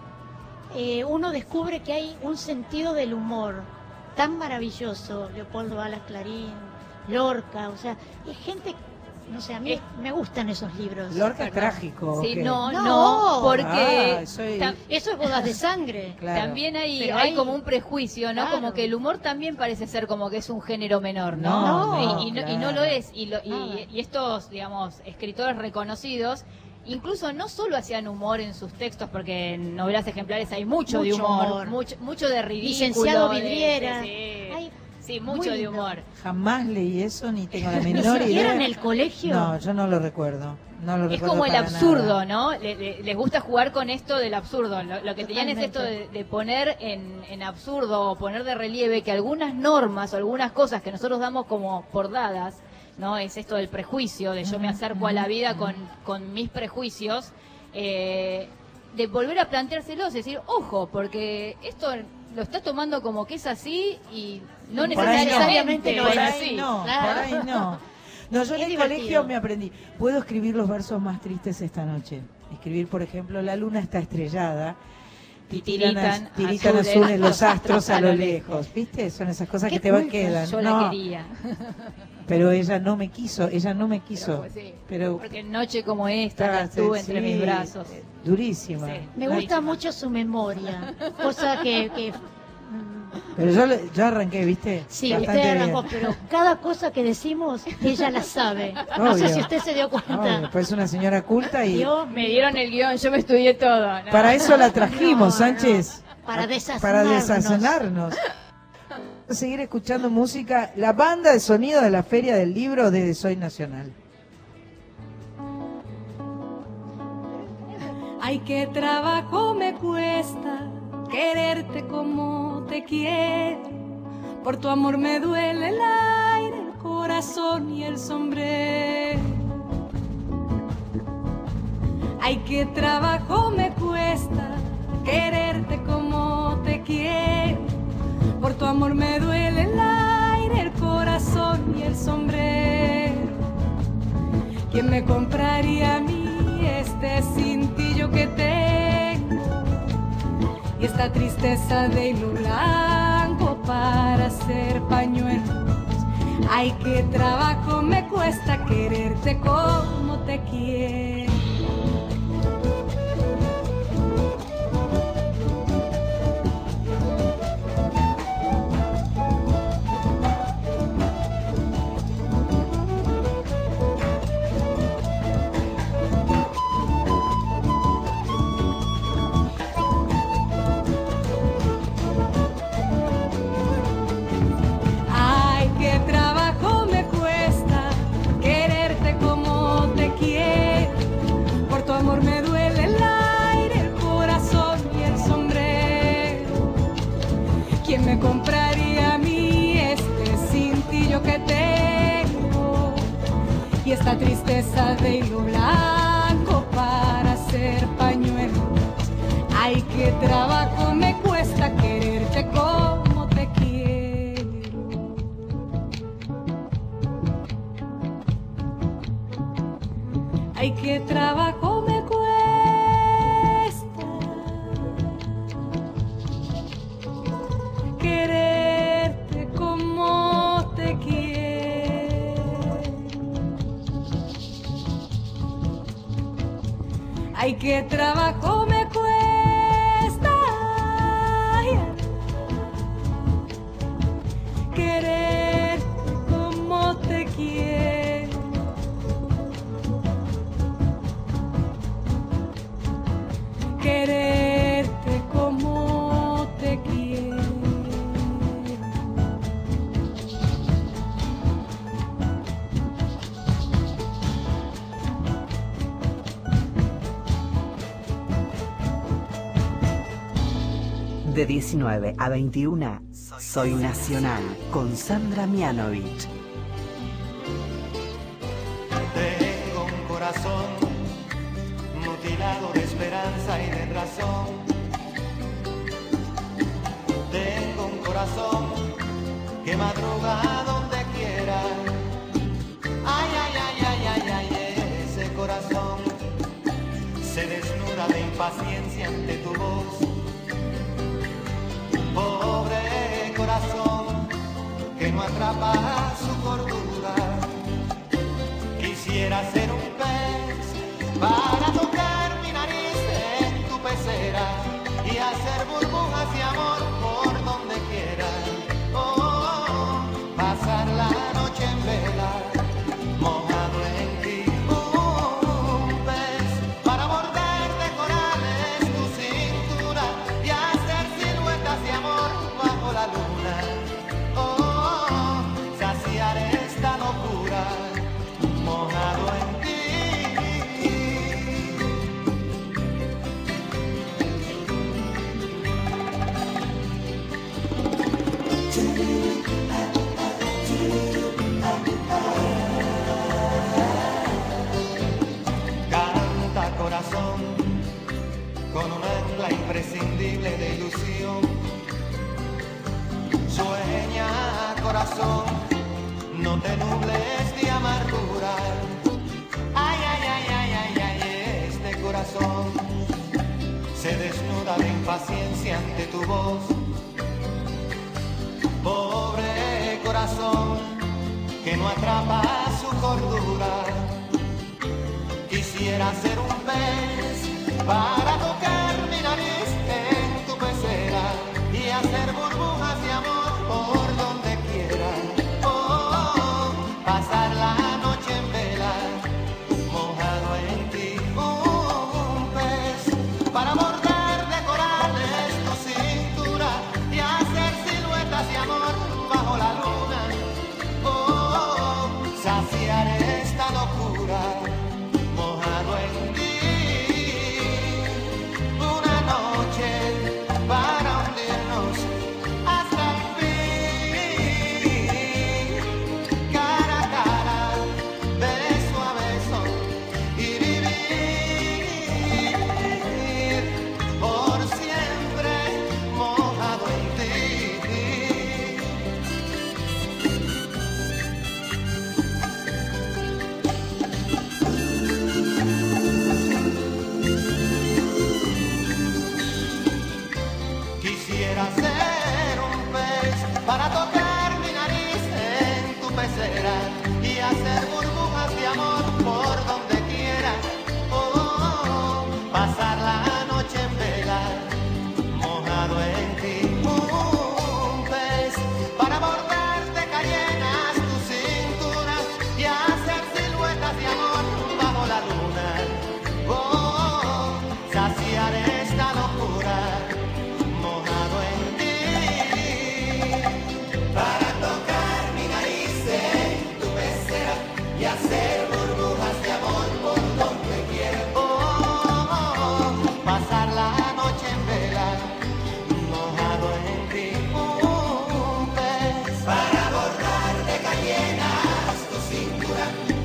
eh, uno descubre que hay un sentido del humor tan maravilloso, Leopoldo Alas Clarín, Lorca, o sea, es gente, no sé, a mí me gustan esos libros. Lorca es trágico. Sí, ¿o qué? no, No. no, porque Ah, soy- tam- Eso es bodas de sangre. Claro. también hay, Pero hay hay- como un prejuicio, ¿no? Claro. Como que el humor también parece ser como que es un género menor, ¿no? No, y, y no, y claro. no lo es. Y, lo- y- Nada. y estos, digamos, escritores reconocidos, incluso no solo hacían humor en sus textos, porque en novelas ejemplares hay mucho, de Mucho humor, humor. mucho, mucho de ridículo. Licenciado de- Vidriera. Sí, sí, Ay, sí, muy mucho de lindo. humor. Jamás leí eso, ni tengo la Ni menor siquiera idea. en el colegio. No, yo no lo recuerdo. No lo Es recuerdo como el para absurdo, nada. ¿no? Le- le- les gusta jugar con esto del absurdo. Lo, lo que tenían es esto de, Totalmente. de poner en, en absurdo o poner de relieve que algunas normas o algunas cosas que nosotros damos como por dadas, ¿no? Es esto del prejuicio, de yo me acerco a la vida con, con mis prejuicios, eh, de volver a planteárselos, es decir, ojo, porque esto lo está tomando como que es así y no Por ahí no. necesariamente lo Por es ahí así. no, Claro. por ahí no. No, yo en Es el divertido. colegio me aprendí. Puedo escribir los versos más tristes esta noche. Escribir, por ejemplo, la luna está estrellada. Tiritan, Tiritan tiritan azules azules los astros a lo lejos. ¿Viste? Son esas cosas que Qué te van culpa, quedan. Yo No, la quería. pero ella no me quiso, ella no me quiso. Pero, sí, Pero porque noche como esta la Está, tuve sí, entre mis brazos. durísima. Sí. Me gusta mucho su memoria, cosa que, que Pero yo, le- yo arranqué, ¿viste? sí, Bastante usted bien. arrancó, pero cada cosa que decimos ella la sabe. No sé Obvio. si usted se dio cuenta. Obvio, pues es una señora culta y Dios Me dieron el guión, yo me estudié todo. ¿no? para eso la trajimos, No, Sánchez. Para Para desazonarnos. desazonarnos. Vamos a seguir escuchando música. La banda de sonido de la Feria del Libro desde Soy Nacional. Ay, qué trabajo me cuesta quererte como te quiero. Por tu amor me duele el aire, el corazón y el sombrero. Ay, qué trabajo me cuesta quererte como te quiero. Por tu amor me duele el ¿Quién me compraría a mí este cintillo que tengo y esta tristeza de hilo blanco para hacer pañuelos? Ay, qué trabajo me cuesta quererte como te quiero. Me compraría a mí este cintillo que tengo y esta tristeza de hilo blanco para hacer pañuelos. Ay, qué trabajo me cuesta quererte como te quiero. Ay, qué trabajo me cuesta quererte como te quiero. Ay, qué trabajo me cuesta quererte como te quiero. Quererte como te quiero. De diecinueve a veintiuna, Soy Nacional, con Sandra Mianovich. Tengo un corazón mutilado de esperanza y de razón. Tengo un corazón que madruga donde quiera. Ay, ay, ay, ay, ay, ay, ese corazón se desnuda de impaciencia ante tu voz. Pobre corazón que no atrapa su cordura. Quisiera ser un pez para tocar mi nariz en tu pecera y hacer burbujas de amor por donde quiera. Oh, oh, oh, pasar la noche en vela, mojado en ti. Un pez para morder de corales tu cintura y hacer siluetas de amor bajo la luna. Oh, oh, oh, saciar esta locura, mojado en ti. Canta corazón con una ancla imprescindible de ilusión. Sueña corazón, no te nubles de amargura. Ay, ay, ay, ay, ay, ay, este corazón se desnuda de impaciencia ante tu voz. Pobre corazón que no atrapa su cordura. Quisiera ser un pez para tocar mi nariz en tu pecera y hacer burbujas de amor por donde quiera. Oh, oh, oh, pasar la noche en vela, mojado en ti. Un pez para morder de corales tu cintura y hacer siluetas de amor bajo la luna. Oh, oh, oh, saciar esta locura, mojado en ti.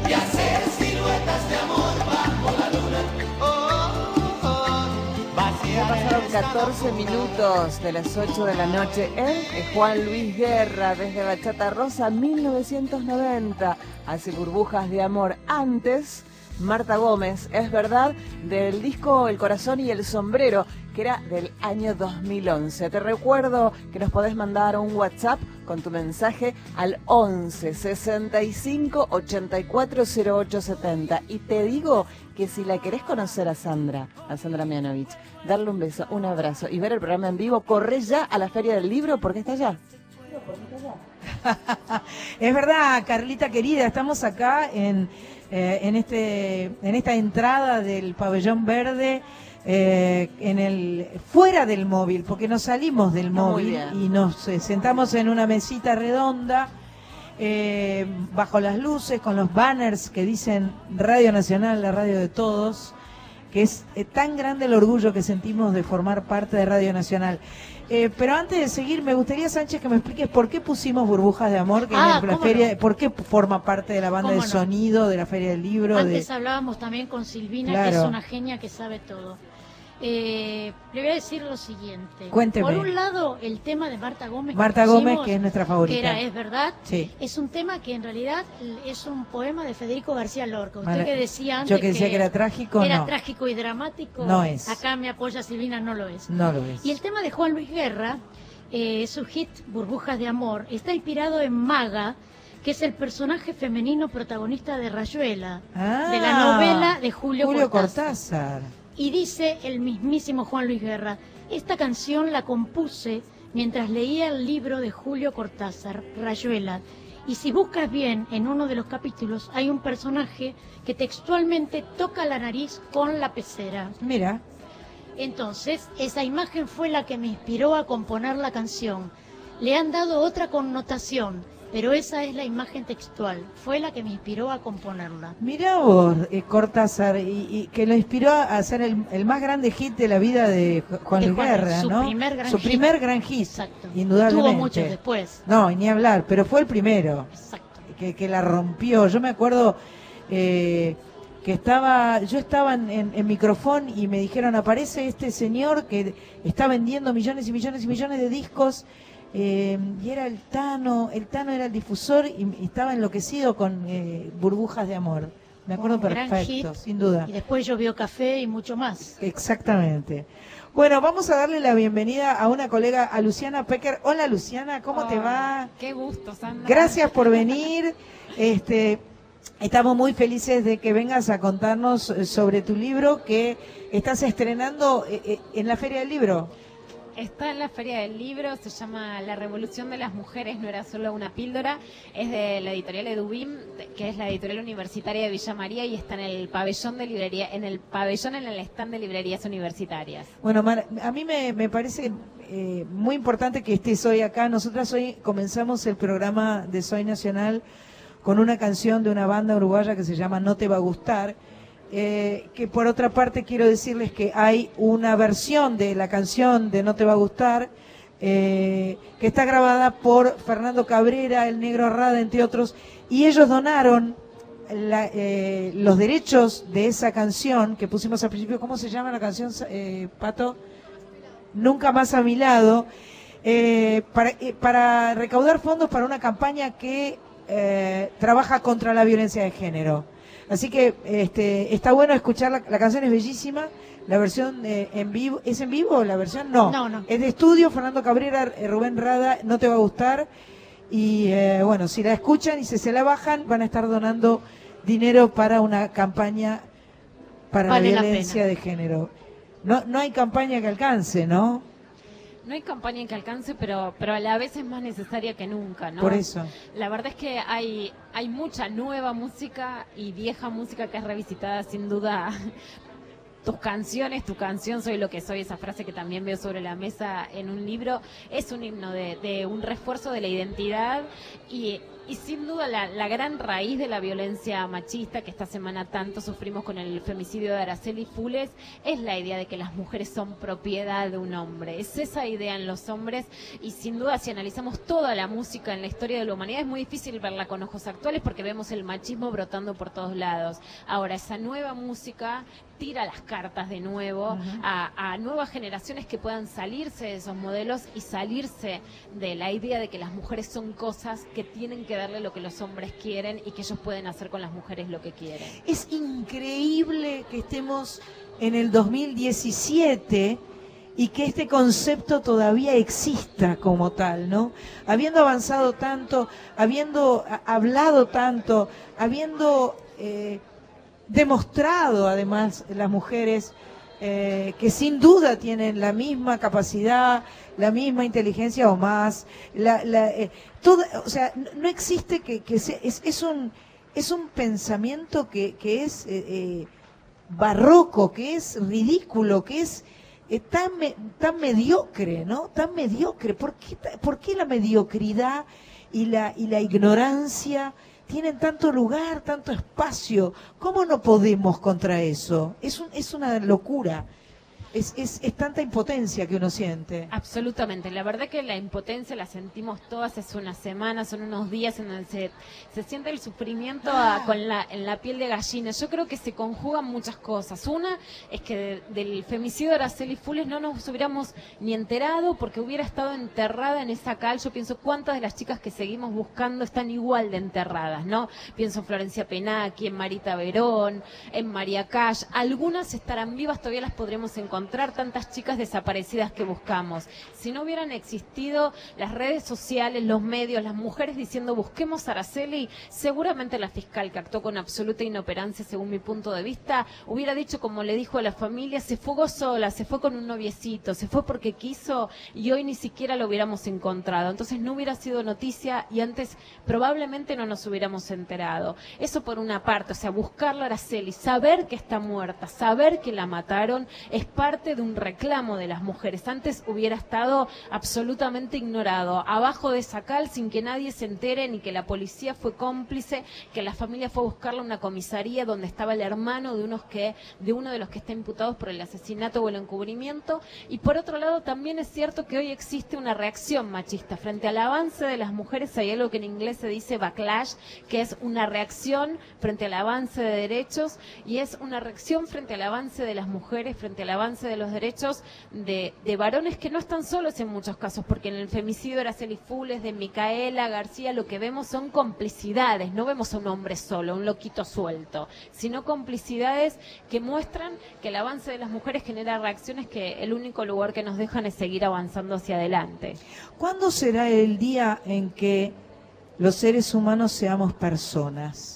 y hacer siluetas de amor bajo la luna. Oh, oh, oh. Ya pasaron catorce minutos de las ocho de la noche. Él es Juan Luis Guerra, desde Bachata Rosa, mil novecientos noventa. Hace Burbujas de Amor. Antes, Marta Gómez, es verdad, del disco El Corazón y el Sombrero, que era del año dos mil once. Te recuerdo que nos podés mandar un WhatsApp con tu mensaje al once sesenta y cinco ochenta y cuatro cero ocho setenta. Y te digo que si la querés conocer a Sandra, a Sandra Mianovich, darle un beso, un abrazo y ver el programa en vivo, corre ya a la Feria del Libro porque está allá. Es verdad, Carlita querida, estamos acá en, eh, en, este, en esta entrada del pabellón verde, eh, en el fuera del móvil, porque nos salimos del móvil y nos eh, sentamos en una mesita redonda, eh, bajo las luces, con los banners que dicen Radio Nacional, la radio de todos, que es eh, tan grande el orgullo que sentimos de formar parte de Radio Nacional. Eh, pero antes de seguir, me gustaría, Sánchez, que me expliques por qué pusimos Burbujas de Amor, que Ah, es la ¿cómo feria, no? por qué forma parte de la banda de ¿Cómo no? sonido de la Feria del Libro. Antes de... hablábamos también con Silvina, Claro. que es una genia que sabe todo. Eh, le voy a decir lo siguiente. Cuénteme. Por un lado, el tema de Marta Gómez. Marta pusimos, Gómez, que es nuestra favorita. Que era Es Verdad. Sí. Es un tema que en realidad es un poema de Federico García Lorca. Usted Mara- que decía antes Yo que decía que era trágico, Era no. trágico y dramático. No es. Acá me apoya Silvina, no lo es. No lo es. Y el tema de Juan Luis Guerra, eh, su hit Burbujas de Amor, está inspirado en Maga, que es el personaje femenino protagonista de Rayuela, Ah, de la novela de Julio, Julio Cortázar. Cortázar. Y dice el mismísimo Juan Luis Guerra, esta canción la compuse mientras leía el libro de Julio Cortázar, Rayuela. Y si buscas bien, en uno de los capítulos hay un personaje que textualmente toca la nariz con la pecera. Mira. Entonces, esa imagen fue la que me inspiró a componer la canción. Le han dado otra connotación, pero esa es la imagen textual. Fue la que me inspiró a componerla. Mirá vos, eh, Cortázar, y, y que lo inspiró a hacer el, el más grande hit de la vida de Ju- Juan De Luis Juan, Guerra, su ¿no? primer gran su hit. primer gran hit, Exacto. indudablemente. Tuvo muchos después. No, y ni hablar, pero fue el primero. Exacto. Que, que la rompió. Yo me acuerdo eh, que estaba, yo estaba en, en, en micrófono y me dijeron, aparece este señor que está vendiendo millones y millones y millones de discos. Eh, y era el Tano, el Tano era el difusor y, y estaba enloquecido con eh, Burbujas de Amor. Me acuerdo Un gran perfecto, hit. sin duda. Y después llovió café y mucho más. Exactamente. Bueno, vamos a darle la bienvenida a una colega, a Luciana Pecker. Hola Luciana, ¿cómo te va? Qué gusto, Sandra. Gracias por venir. Este, estamos muy felices de que vengas a contarnos sobre tu libro que estás estrenando eh, eh, en la Feria del Libro. Está en la Feria del Libro, se llama La Revolución de las Mujeres, no era solo una píldora, es de la editorial Edubim, que es la editorial universitaria de Villa María y está en el pabellón de librería, en el pabellón en el stand de librerías universitarias. Bueno, Mar, a mí me, me parece eh, muy importante que estés hoy acá. Nosotras hoy comenzamos el programa de Soy Nacional con una canción de una banda uruguaya que se llama No Te Va a Gustar. Eh, que por otra parte quiero decirles que hay una versión de la canción de No Te Va a Gustar eh, que está grabada por Fernando Cabrera, el Negro Rada, entre otros, y ellos donaron la, eh, los derechos de esa canción que pusimos al principio. ¿Cómo se llama la canción, eh, Pato? Nunca Más a Mi Lado, eh, para, eh, para recaudar fondos para una campaña que eh, trabaja contra la violencia de género. Así que este, está bueno escuchar, la, la canción es bellísima, la versión eh, en vivo, ¿es en vivo la versión? No, No, no. es de estudio, Fernando Cabrera, eh, Rubén Rada, No Te Va a Gustar, y eh, bueno, si la escuchan y si se la bajan, van a estar donando dinero para una campaña para Vale la la violencia pena. de género. No, no hay campaña que alcance, ¿no? No hay campaña que alcance, pero pero a la vez es más necesaria que nunca, ¿no? Por eso. La verdad es que hay hay mucha nueva música y vieja música que es revisitada sin duda tus canciones, tu canción Soy lo que soy, esa frase que también veo sobre la mesa en un libro, es un himno de, de un refuerzo de la identidad y, y sin duda la, la gran raíz de la violencia machista que esta semana tanto sufrimos con el femicidio de Araceli Fules es la idea de que las mujeres son propiedad de un hombre. Es esa idea en los hombres y sin duda si analizamos toda la música en la historia de la humanidad es muy difícil verla con ojos actuales porque vemos el machismo brotando por todos lados. Ahora, esa nueva música tira las cartas de nuevo uh-huh. a, a nuevas generaciones que puedan salirse de esos modelos y salirse de la idea de que las mujeres son cosas que tienen que darle lo que los hombres quieren y que ellos pueden hacer con las mujeres lo que quieren. Es increíble que estemos en el dos mil diecisiete y que este concepto todavía exista como tal, ¿no? Habiendo avanzado tanto, habiendo hablado tanto, habiendo eh, demostrado además las mujeres eh, que sin duda tienen la misma capacidad, la misma inteligencia o más, la, la, eh, toda, o sea, no existe que, que sea, es, es un es un pensamiento que, que es eh, eh, barroco, que es ridículo, que es eh, tan me, tan mediocre, ¿no? Tan mediocre. ¿Por qué, por qué la mediocridad y la y la ignorancia tienen tanto lugar, tanto espacio? ¿Cómo no podemos contra eso? Es un, es una locura. Es, es, es tanta impotencia que uno siente. Absolutamente. La verdad que la impotencia la sentimos todas hace unas semanas, son unos días en donde se, se siente el sufrimiento a, con la, en la piel de gallina. Yo creo que se conjugan muchas cosas. Una es que de, del femicidio de Araceli Fules no nos hubiéramos ni enterado porque hubiera estado enterrada en esa cal. Yo pienso cuántas de las chicas que seguimos buscando están igual de enterradas, ¿no? Pienso en Florencia Penacchi, en Marita Verón, en María Cash. Algunas estarán vivas, todavía las podremos encontrar. Tantas chicas desaparecidas que buscamos. Si no hubieran existido las redes sociales, los medios, las mujeres diciendo busquemos a Araceli, seguramente la fiscal, que actuó con absoluta inoperancia según mi punto de vista, hubiera dicho como le dijo a la familia, se fugó sola, se fue con un noviecito, se fue porque quiso y hoy ni siquiera lo hubiéramos encontrado. Entonces no hubiera sido noticia y antes probablemente no nos hubiéramos enterado. Eso por una parte, o sea, buscarla a Araceli, saber que está muerta, saber que la mataron, es parte de un reclamo de las mujeres. Antes hubiera estado absolutamente ignorado, abajo de esa cal, sin que nadie se entere, ni que la policía fue cómplice, que la familia fue a buscarla a una comisaría donde estaba el hermano de unos que, de uno de los que está imputados por el asesinato o el encubrimiento. Y por otro lado, también es cierto que hoy existe una reacción machista frente al avance de las mujeres. Hay algo que en inglés se dice backlash, que es una reacción frente al avance de derechos, y es una reacción frente al avance de las mujeres, frente al avance de los derechos de, de varones que no están solos en muchos casos, porque en el femicidio de Araceli Fules, de Micaela García, lo que vemos son complicidades, no vemos a un hombre solo, un loquito suelto, sino complicidades que muestran que el avance de las mujeres genera reacciones que el único lugar que nos dejan es seguir avanzando hacia adelante. ¿Cuándo será el día en que los seres humanos seamos personas?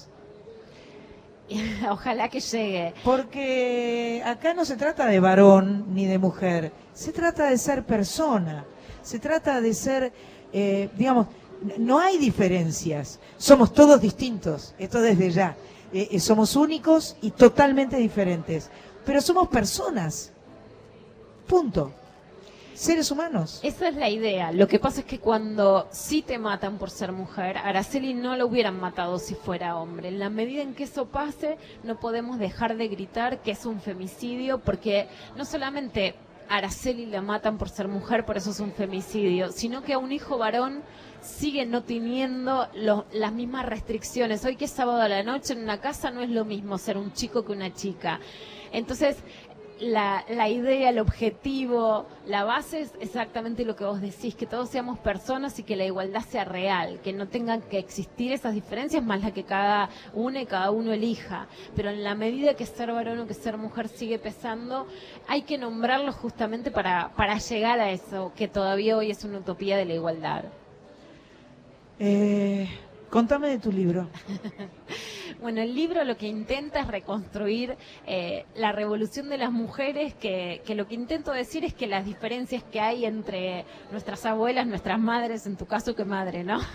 Ojalá que llegue. Porque acá no se trata de varón ni de mujer, se trata de ser persona, se trata de ser, eh, digamos, no hay diferencias, somos todos distintos, esto desde ya, eh, somos únicos y totalmente diferentes, pero somos personas, punto. Seres humanos. Esa es la idea. Lo que pasa es que cuando sí te matan por ser mujer, Araceli no lo hubieran matado si fuera hombre. En la medida en que eso pase, no podemos dejar de gritar que es un femicidio, porque no solamente a Araceli la matan por ser mujer, por eso es un femicidio, sino que a un hijo varón sigue no teniendo lo, las mismas restricciones. Hoy que es sábado a la noche en una casa no es lo mismo ser un chico que una chica. Entonces, La, la idea, el objetivo, la base es exactamente lo que vos decís, que todos seamos personas y que la igualdad sea real, que no tengan que existir esas diferencias más las que cada uno y cada uno elija. Pero en la medida que ser varón o que ser mujer sigue pesando, hay que nombrarlo justamente para, para llegar a eso, que todavía hoy es una utopía de la igualdad. Eh, contame de tu libro. Bueno, el libro lo que intenta es reconstruir eh, la revolución de las mujeres, que, que lo que intento decir es que las diferencias que hay entre nuestras abuelas, nuestras madres, en tu caso, ¿qué madre, no?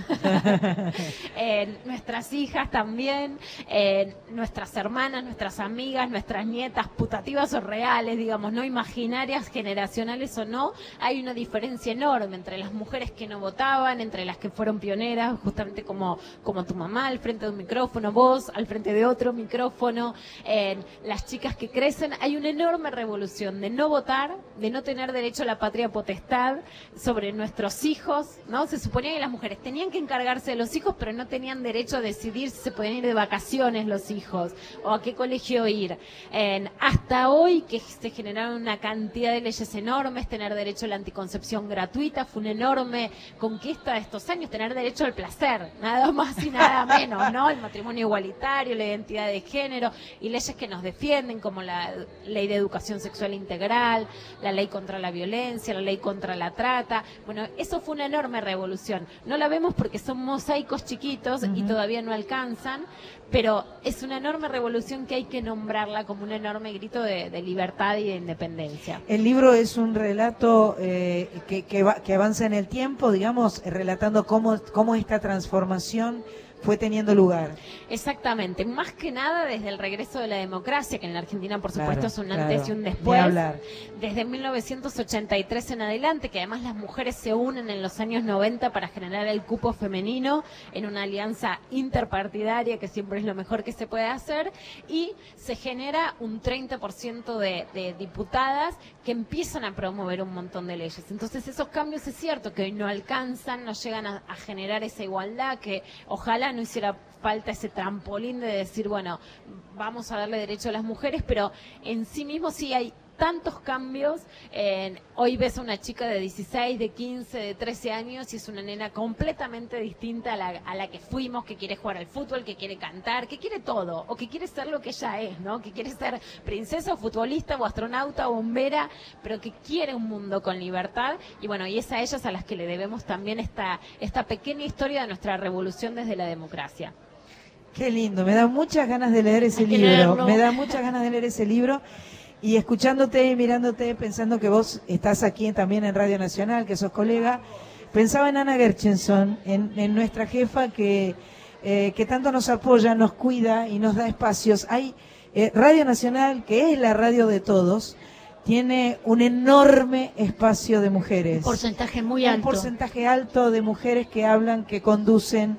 eh, nuestras hijas también, eh, nuestras hermanas, nuestras amigas, nuestras nietas, putativas o reales, digamos, no imaginarias, generacionales o no, hay una diferencia enorme entre las mujeres que no votaban, entre las que fueron pioneras, justamente como, como tu mamá al frente de un micrófono, vos al frente de otro micrófono, eh, las chicas que crecen. Hay una enorme revolución de no votar, de no tener derecho a la patria potestad sobre nuestros hijos, ¿no? Se suponía que las mujeres tenían que encargarse de los hijos, pero no tenían derecho a decidir si se podían ir de vacaciones los hijos o a qué colegio ir. Eh, hasta hoy, que se generaron una cantidad de leyes enormes, tener derecho a la anticoncepción gratuita fue una enorme conquista de estos años, tener derecho al placer, nada más y nada menos, ¿no? El matrimonio igualitario, la identidad de género y leyes que nos defienden, como la ley de educación sexual integral, la ley contra la violencia, la ley contra la trata. Bueno, eso fue una enorme revolución. No la vemos porque son mosaicos chiquitos uh-huh. y todavía no alcanzan, pero es una enorme revolución que hay que nombrarla como un enorme grito de, de libertad y de independencia. El libro es un relato eh, que, que, va, que avanza en el tiempo, digamos, relatando cómo, cómo esta transformación fue teniendo lugar. Exactamente, más que nada desde el regreso de la democracia, que en la Argentina por supuesto claro, es un claro. antes y un después, hablar. Desde mil novecientos ochenta y tres en adelante, que además las mujeres se unen en los años noventa para generar el cupo femenino en una alianza interpartidaria, que siempre es lo mejor que se puede hacer, y se genera un treinta por ciento de, de diputadas que empiezan a promover un montón de leyes. Entonces esos cambios es cierto que hoy no alcanzan, no llegan a, a generar esa igualdad, que ojalá no hiciera falta ese trampolín de decir, bueno, vamos a darle derecho a las mujeres, pero en sí mismo sí hay tantos cambios. Eh, hoy ves a una chica de dieciséis, de quince, de trece años y es una nena completamente distinta a la, a la que fuimos, que quiere jugar al fútbol, que quiere cantar, que quiere todo, o que quiere ser lo que ella es, ¿no? Que quiere ser princesa o futbolista o astronauta o bombera, pero que quiere un mundo con libertad. Y bueno, y es a ellas a las que le debemos también esta, esta pequeña historia de nuestra revolución desde la democracia. Qué lindo, me da muchas ganas de leer ese Hay que libro, leerlo. me da muchas ganas de leer ese libro. Y escuchándote y mirándote, pensando que vos estás aquí también en Radio Nacional, que sos colega, pensaba en Ana Gershenson, en, en nuestra jefa que, eh, que tanto nos apoya, nos cuida y nos da espacios. Hay eh, Radio Nacional, que es la radio de todos, tiene un enorme espacio de mujeres. Un porcentaje muy alto. Un porcentaje alto de mujeres que hablan, que conducen,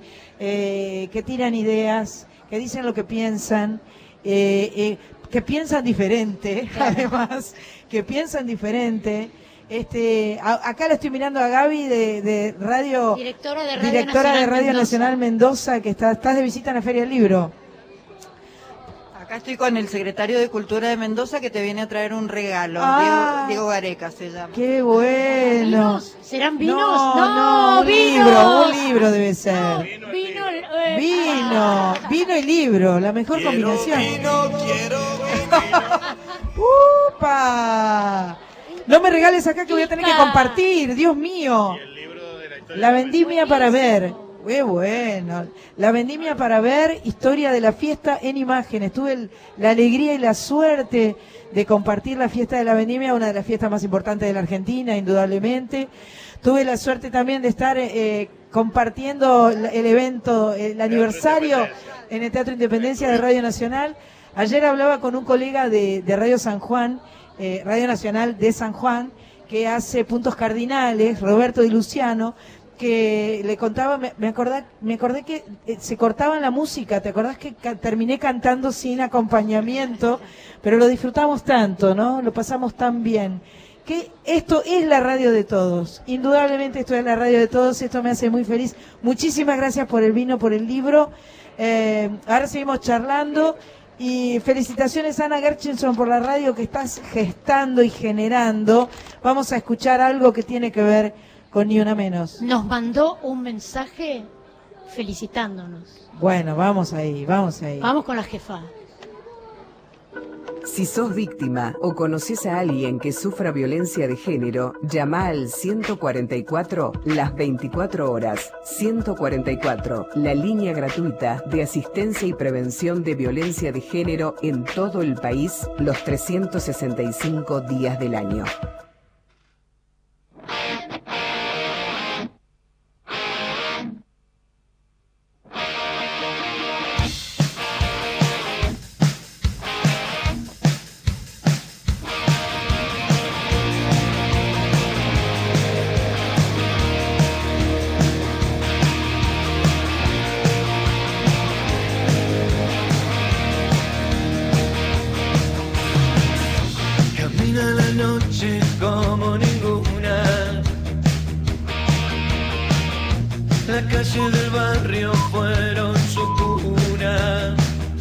eh, que tiran ideas, que dicen lo que piensan, eh, eh, que piensan diferente, claro. Además, que piensan diferente. Este, a, acá la estoy mirando a Gaby de, de Radio, directora de Radio, directora Nacional, de Radio Mendoza. Nacional Mendoza, que está, estás de visita en la Feria del Libro. Acá estoy con el secretario de Cultura de Mendoza que te viene a traer un regalo, Ah, Diego, Diego Gareca se llama. ¡Qué bueno! ¿Vinos? ¿Serán vinos? No, No, no, un vinos. libro, un libro debe ser. Vino, eh, Vino, vino y libro, la mejor Quiero combinación. vino, quiero ¡Upa! No me regales acá que voy a tener que compartir, Dios mío. La vendimia para ver. Qué bueno. La vendimia para ver, historia de la fiesta en imágenes. Tuve el- la alegría y la suerte de compartir la fiesta de la vendimia, una de las fiestas más importantes de la Argentina, indudablemente. Tuve la suerte también de estar eh, compartiendo el el evento, el aniversario en el Teatro Independencia de Radio Nacional. Ayer hablaba con un colega de, de Radio San Juan, eh, Radio Nacional de San Juan, que hace puntos cardinales, Roberto Di Luciano, que le contaba, me, me, acordé, me acordé que eh, se cortaba la música, ¿te acordás que ca- terminé cantando sin acompañamiento? Pero lo disfrutamos tanto, ¿no? Lo pasamos tan bien. Que esto es la radio de todos, indudablemente esto es la radio de todos, esto me hace muy feliz. Muchísimas gracias por el vino, por el libro. Eh, ahora seguimos charlando. Y felicitaciones, Ana Gershenson, por la radio que estás gestando y generando. Vamos a escuchar algo que tiene que ver con Ni Una Menos. Nos mandó un mensaje felicitándonos. Bueno, vamos ahí, vamos ahí. Vamos con la jefa. Si sos víctima o conoces a alguien que sufra violencia de género, llama al ciento cuarenta y cuatro las veinticuatro horas. ciento cuarenta y cuatro, la línea gratuita de asistencia y prevención de violencia de género en todo el país, los trescientos sesenta y cinco días del año. Como ninguna, la calle del barrio fueron su cuna.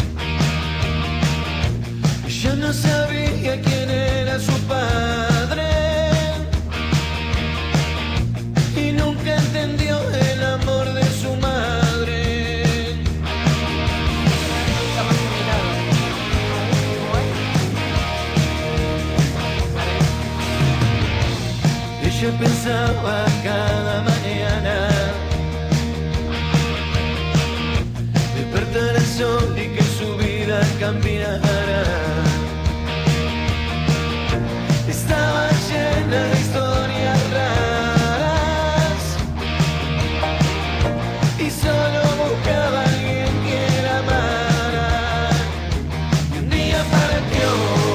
Yo no sabía quién era su padre y nunca entendió el amor de su madre. Ella pensaba cada mañana despertar el sol y que su vida cambiara. Estaba llena de historias raras y solo buscaba a alguien que la amara. Y un día partió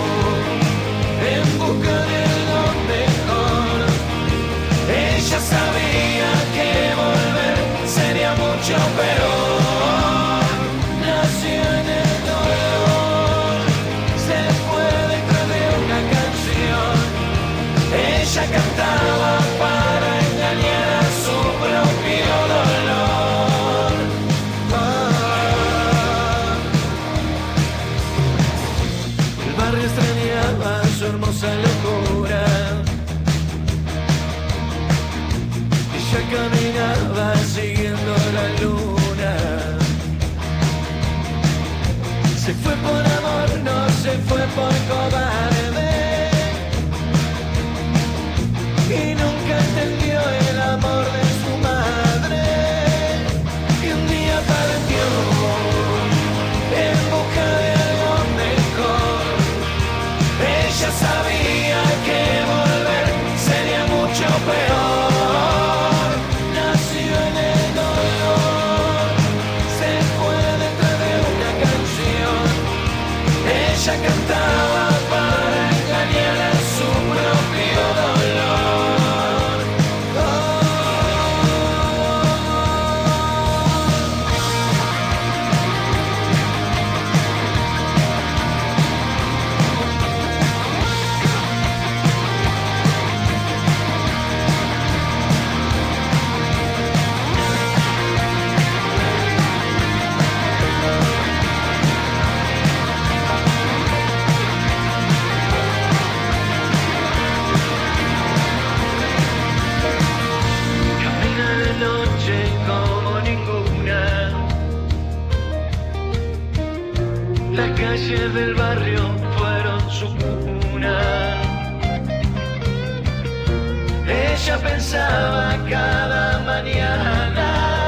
en busca de lo mejor. Ella sabía que volver sería mucho peor. Nació en el dolor, se fue detrás de una canción. Ella cantaba para engañar a su propio dolor. Ah. El barrio extrañaba su hermosa locura. Ella caminaba siguiendo la luna. Se fue por amor, no se fue por cobarde. Y nunca entendió el amor de su madre. Y un día partió en busca de algo mejor. Ella sabía que volver sería mucho peor. Nació en el dolor, se fue detrás de una canción. Ella cantaba para engañar a su propio dolor. Camina de noche como ninguna. Las calles del barrio fueron su cuna. Ella pensaba cada mañana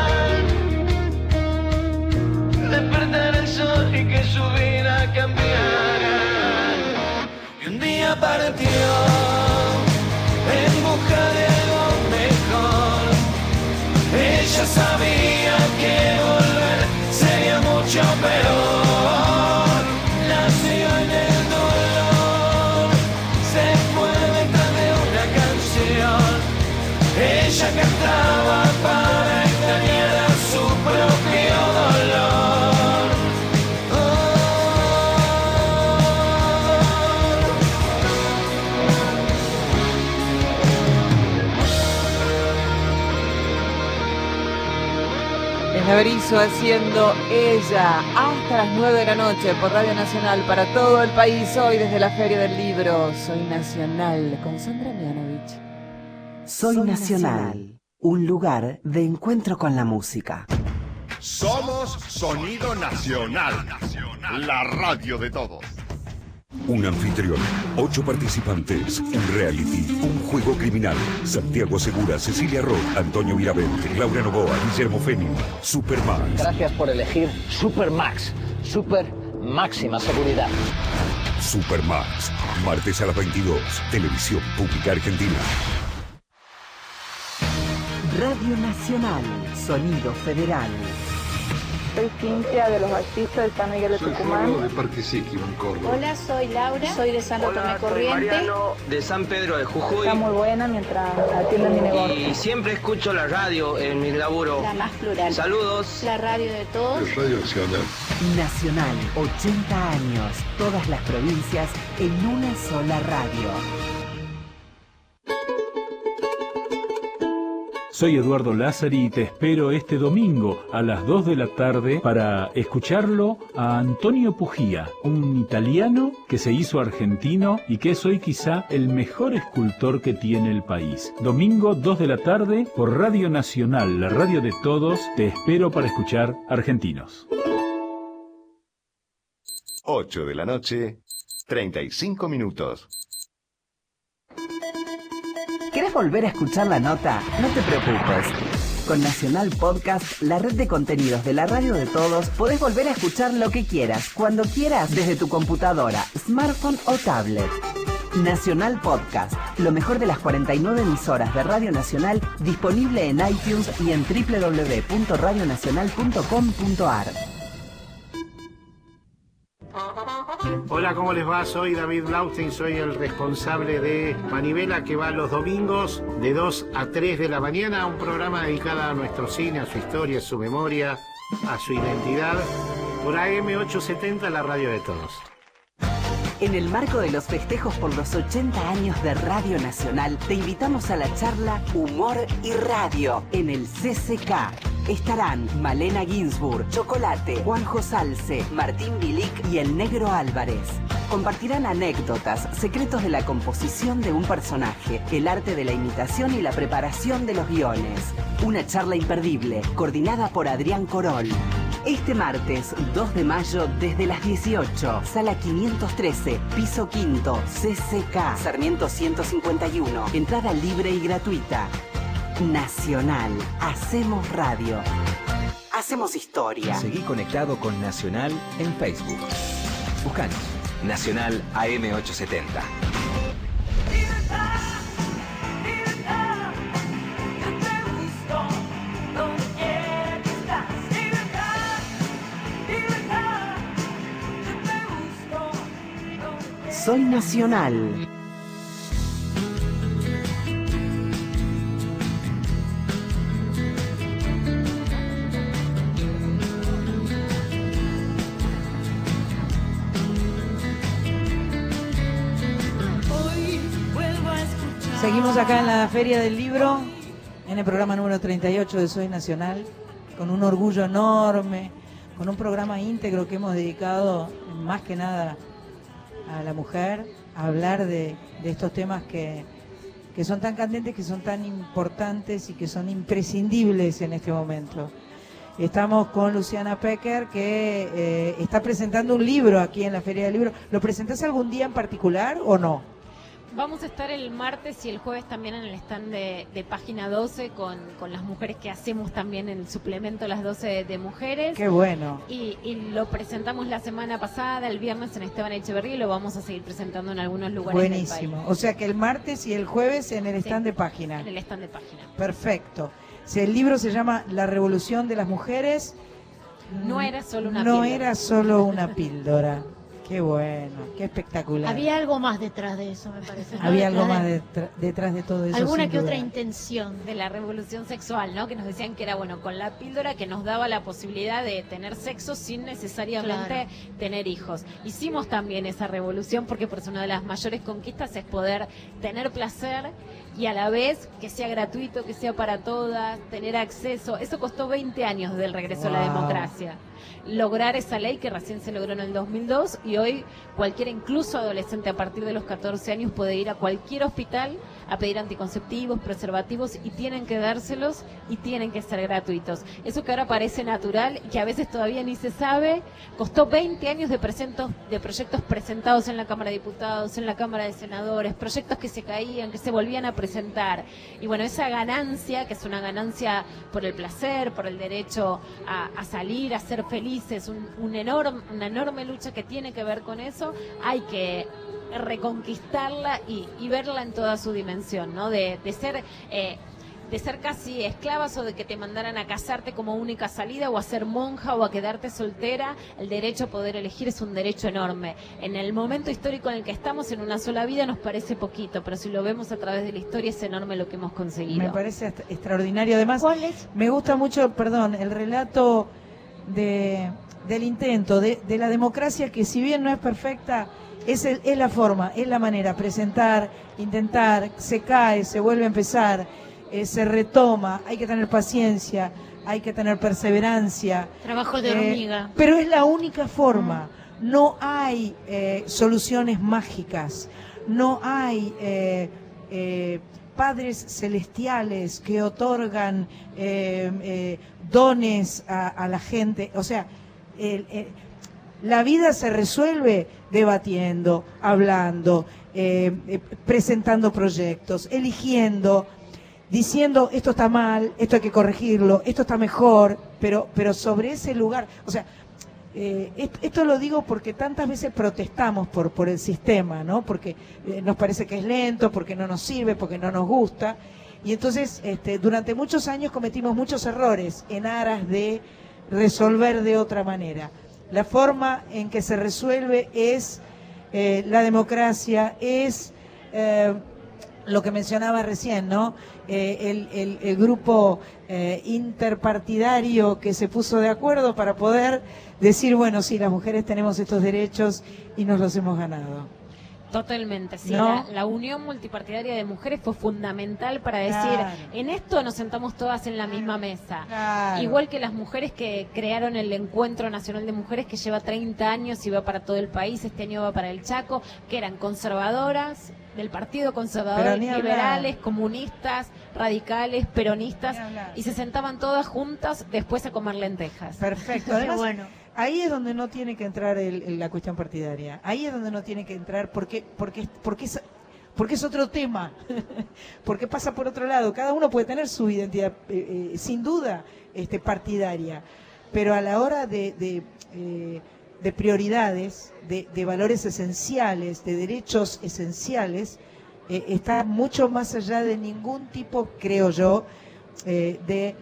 despertar el sol y que su vida cambiara. Y un día partió en busca de algo mejor. Ella sabía que volver sería mucho peor. Nació en el dolor, se fue detrás de una canción. Ella cantaba para engañar a su propio dolor. Es la Berizo haciendo Ella hasta las nueve de la noche por Radio Nacional para todo el país. Hoy desde la Feria del Libro. Soy Nacional con Sandra Mianovich. Soy Nacional, un lugar de encuentro con la música. Somos Sonido Nacional, la radio de todos. Un anfitrión, ocho participantes, un reality, un juego criminal. Santiago Segura, Cecilia Roth, Antonio Viravente, Laura Novoa, Guillermo Feni. Supermax. Gracias por elegir Supermax. Super máxima seguridad. Supermax. Martes a las veintidós. Televisión Pública Argentina. Radio Nacional. Sonido Federal. Soy Cintia de los Bautizos de San Miguel de Tucumán. de Parque Siquim, en Córdoba. Hola, soy Laura, soy de Santo Tomé Corriente. De San Pedro de Jujuy. Está muy buena mientras atiendo mi negocio. Y siempre escucho la radio en mi laburo. La más plural. Saludos. La radio de todos. Es Radio Nacional. Nacional, ochenta años. Todas las provincias en una sola radio. Soy Eduardo Lázari y te espero este domingo a las dos de la tarde para escucharlo a Antonio Pugía, un italiano que se hizo argentino y que es hoy quizá el mejor escultor que tiene el país. Domingo dos de la tarde por Radio Nacional, la radio de todos. Te espero para escuchar Argentinos. ocho de la noche, treinta y cinco minutos. ¿Querés volver a escuchar la nota? No te preocupes. Con Nacional Podcast, la red de contenidos de la radio de todos, podés volver a escuchar lo que quieras, cuando quieras, desde tu computadora, smartphone o tablet. Nacional Podcast, lo mejor de las cuarenta y nueve emisoras de Radio Nacional, disponible en iTunes y en doble u doble u doble u punto radio nacional punto com punto a r. Hola, ¿cómo les va? Soy David Blaustein, soy el responsable de Manivela, que va los domingos de dos a tres de la mañana, un programa dedicado a nuestro cine, a su historia, a su memoria, a su identidad, por A M ochocientos setenta, la radio de todos. En el marco de los festejos por los ochenta años de Radio Nacional, te invitamos a la charla Humor y Radio en el C C K. Estarán Malena Ginsburg, Chocolate, Juanjo Salce, Martín Bilic y el Negro Álvarez. Compartirán anécdotas, secretos de la composición de un personaje, el arte de la imitación y la preparación de los guiones. Una charla imperdible, coordinada por Adrián Corol. Este martes, dos de mayo, desde las dieciocho, sala quinientos trece, piso quinto, C C K, Sarmiento ciento cincuenta y uno. Entrada libre y gratuita. Nacional. Hacemos radio. Hacemos historia. Seguí conectado con Nacional en Facebook. Buscanos. Nacional A M ochocientos setenta. Soy Nacional. Seguimos acá en la Feria del Libro, en el programa número treinta y ocho de Soy Nacional, con un orgullo enorme, con un programa íntegro que hemos dedicado más que nada a la mujer, a hablar de, de estos temas que, que son tan candentes, que son tan importantes y que son imprescindibles en este momento. Estamos con Luciana Pecker, que eh, está presentando un libro aquí en la Feria del Libro. ¿Lo presentás algún día en particular o no? Vamos a estar el martes y el jueves también en el stand de, de Página doce con, con las mujeres que hacemos también en el suplemento Las doce de, de Mujeres. ¡Qué bueno! Y, y lo presentamos la semana pasada, el viernes en Esteban Echeverría, y lo vamos a seguir presentando en algunos lugares Buenísimo. del país. O sea que el martes y el jueves en el stand sí, de Página. En el stand de Página. Perfecto. Si el libro se llama La Revolución de las Mujeres. No era solo una no píldora. No era solo una píldora. Qué bueno, qué espectacular. Había algo más detrás de eso, me parece, ¿no? Había detrás algo más de... detrás, detrás de todo eso. Alguna que duda. otra intención. De la revolución sexual, ¿no? Que nos decían que era, bueno, con la píldora que nos daba la posibilidad de tener sexo sin necesariamente claro. tener hijos. Hicimos también esa revolución porque por una de las mayores conquistas es poder tener placer y a la vez que sea gratuito, que sea para todas, tener acceso. Eso costó veinte años del regreso wow. a la democracia. lograr esa ley que recién se logró en el dos mil dos y hoy cualquiera, incluso adolescente a partir de los catorce años, puede ir a cualquier hospital a pedir anticonceptivos, preservativos y tienen que dárselos y tienen que ser gratuitos. Eso que ahora parece natural y que a veces todavía ni se sabe, costó veinte años de, presentos, de proyectos presentados en la Cámara de Diputados, en la Cámara de Senadores, proyectos que se caían, que se volvían a presentar. Y bueno, esa ganancia, que es una ganancia por el placer, por el derecho a, a salir, a ser felices, un, un enorme, una enorme lucha que tiene que ver con eso, hay que reconquistarla y, y verla en toda su dimensión, ¿no? De, de ser eh, de ser casi esclavas o de que te mandaran a casarte como única salida o a ser monja o a quedarte soltera. El derecho a poder elegir es un derecho enorme. En el momento histórico en el que estamos, en una sola vida, nos parece poquito, pero si lo vemos a través de la historia es enorme lo que hemos conseguido. Me parece extraordinario. Además, me gusta mucho, perdón, el relato de, del intento de, de la democracia, que si bien no es perfecta, Es, el, es la forma, es la manera, presentar, intentar, se cae, se vuelve a empezar, eh, se retoma, hay que tener paciencia, hay que tener perseverancia. Trabajo de hormiga. Eh, pero es la única forma, no hay eh, soluciones mágicas, no hay eh, eh, padres celestiales que otorgan eh, eh, dones a, a la gente, o sea, el, el, la vida se resuelve debatiendo, hablando, eh, eh, presentando proyectos, eligiendo, diciendo esto está mal, esto hay que corregirlo, esto está mejor, pero, pero sobre ese lugar, o sea, eh, esto, esto lo digo porque tantas veces protestamos por, por el sistema, ¿no? Porque eh, nos parece que es lento, porque no nos sirve, porque no nos gusta, y entonces este, durante muchos años cometimos muchos errores en aras de resolver de otra manera. La forma en que se resuelve es eh, la democracia, es eh, lo que mencionaba recién, ¿no? Eh, el, el, el grupo eh, interpartidario que se puso de acuerdo para poder decir, bueno, sí, las mujeres tenemos estos derechos y nos los hemos ganado. Totalmente, sí. ¿No? La, la unión multipartidaria de mujeres fue fundamental para decir, Claro. en esto nos sentamos todas en la misma mesa. Claro. Igual que las mujeres que crearon el Encuentro Nacional de Mujeres, que lleva treinta años y va para todo el país, este año va para el Chaco, que eran conservadoras, del Partido Conservador, Pero ni hablar. liberales, comunistas, radicales, peronistas, y se sentaban todas juntas después a comer lentejas. Perfecto. Además, ahí es donde no tiene que entrar el, el, la cuestión partidaria. Ahí es donde no tiene que entrar porque porque porque es, porque es otro tema. Porque pasa por otro lado. Cada uno puede tener su identidad, eh, eh, sin duda, este, partidaria. Pero a la hora de, de, eh, de prioridades, de, de valores esenciales, de derechos esenciales, eh, está mucho más allá de ningún tipo, creo yo, eh, de,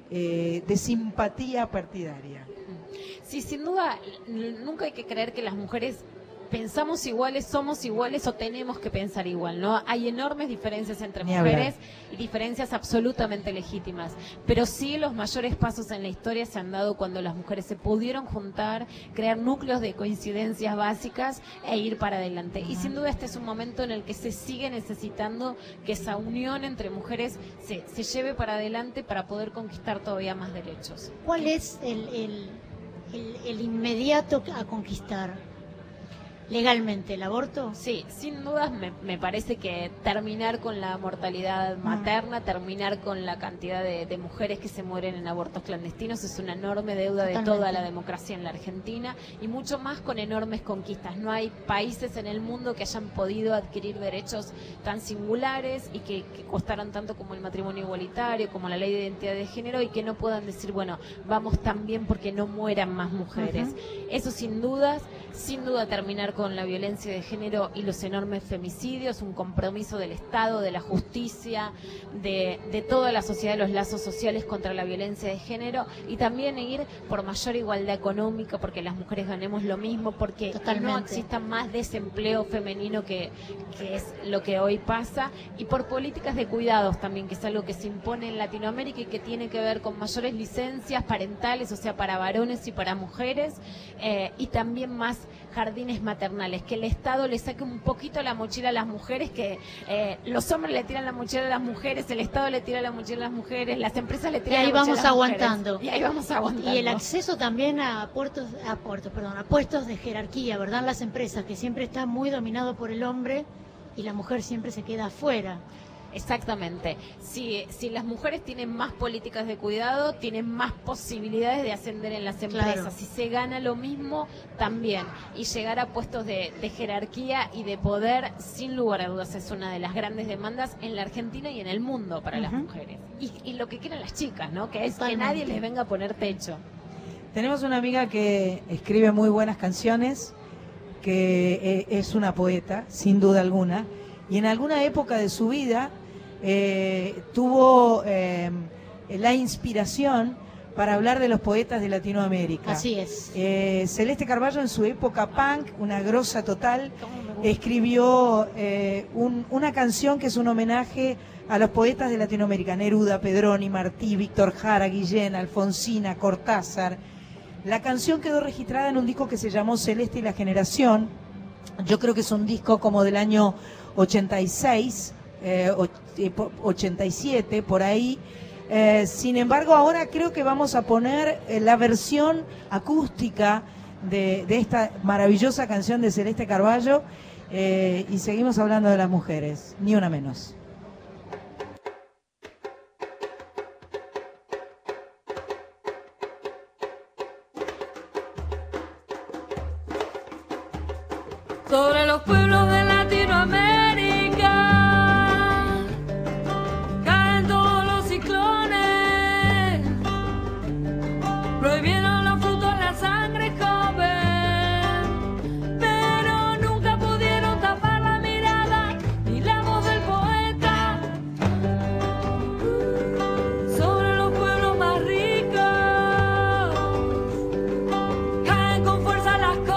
eh, de simpatía partidaria. Sí, sin duda, nunca hay que creer que las mujeres pensamos iguales, somos iguales o tenemos que pensar igual, ¿no? Hay enormes diferencias entre Ni mujeres hablar. y diferencias absolutamente legítimas, pero sí los mayores pasos en la historia se han dado cuando las mujeres se pudieron juntar, crear núcleos de coincidencias básicas e ir para adelante. Y sin duda este es un momento en el que se sigue necesitando que esa unión entre mujeres se, se lleve para adelante para poder conquistar todavía más derechos. ¿Cuál es el, el, el, el inmediato a conquistar? ¿Legalmente el aborto? Sí, sin dudas me, me parece que terminar con la mortalidad materna, terminar con la cantidad de, de mujeres que se mueren en abortos clandestinos es una enorme deuda de Totalmente. toda la democracia en la Argentina y mucho más con enormes conquistas. No hay países en el mundo que hayan podido adquirir derechos tan singulares y que, que costaron tanto como el matrimonio igualitario, como la ley de identidad de género y que no puedan decir, bueno, vamos tan bien porque no mueran más mujeres. Ujú. Eso sin dudas, sin duda terminar con la violencia de género y los enormes femicidios, un compromiso del Estado, de la justicia, de, de toda la sociedad, de los lazos sociales contra la violencia de género y también ir por mayor igualdad económica, porque las mujeres ganemos lo mismo, porque Totalmente. no exista más desempleo femenino que, que es lo que hoy pasa, y por políticas de cuidados también, que es algo que se impone en Latinoamérica y que tiene que ver con mayores licencias parentales, o sea, para varones y para mujeres, eh, y también más jardines maternales maternales, que el Estado le saque un poquito la mochila a las mujeres, que eh, los hombres le tiran la mochila a las mujeres, el Estado le tira la mochila a las mujeres, las empresas le Y tiran ahí la mochila vamos a las mujeres. aguantando. Y ahí vamos aguantando. Y el acceso también a puertos, a puertos, perdón, a puestos de jerarquía, ¿verdad? Las empresas, que siempre está muy dominado por el hombre y la mujer siempre se queda afuera. Exactamente. Si, si las mujeres tienen más políticas de cuidado, tienen más posibilidades de ascender en las empresas. Claro. Si se gana lo mismo, también. Y llegar a puestos de, de jerarquía y de poder, sin lugar a dudas, es una de las grandes demandas en la Argentina y en el mundo para las Ujú. mujeres. Y, y lo que quieren las chicas, ¿no? Que es Totalmente. que nadie les venga a poner techo. Tenemos una amiga que escribe muy buenas canciones, que eh, es una poeta, sin duda alguna, y en alguna época de su vida eh, tuvo eh, la inspiración para hablar de los poetas de Latinoamérica. Así es. Eh, Celeste Carballo, en su época punk, una grosa total, escribió eh, un- una canción que es un homenaje a los poetas de Latinoamérica: Neruda, Pedroni, Martí, Víctor Jara, Guillén, Alfonsina, Cortázar. La canción quedó registrada en un disco que se llamó Celeste y la Generación. Yo creo que es un disco como del año ochenta y seis, eh, och- eh, po- ochenta y siete, por ahí. Eh, sin embargo, ahora creo que vamos a poner eh, la versión acústica de, de esta maravillosa canción de Celeste Carballo, eh, y seguimos hablando de las mujeres, ni una menos. Sobre los pueblos de Latinoamérica caen todos los ciclones, prohibieron los frutos, la sangre joven, pero nunca pudieron tapar la mirada ni la voz del poeta. Sobre los pueblos más ricos caen con fuerza las cortes.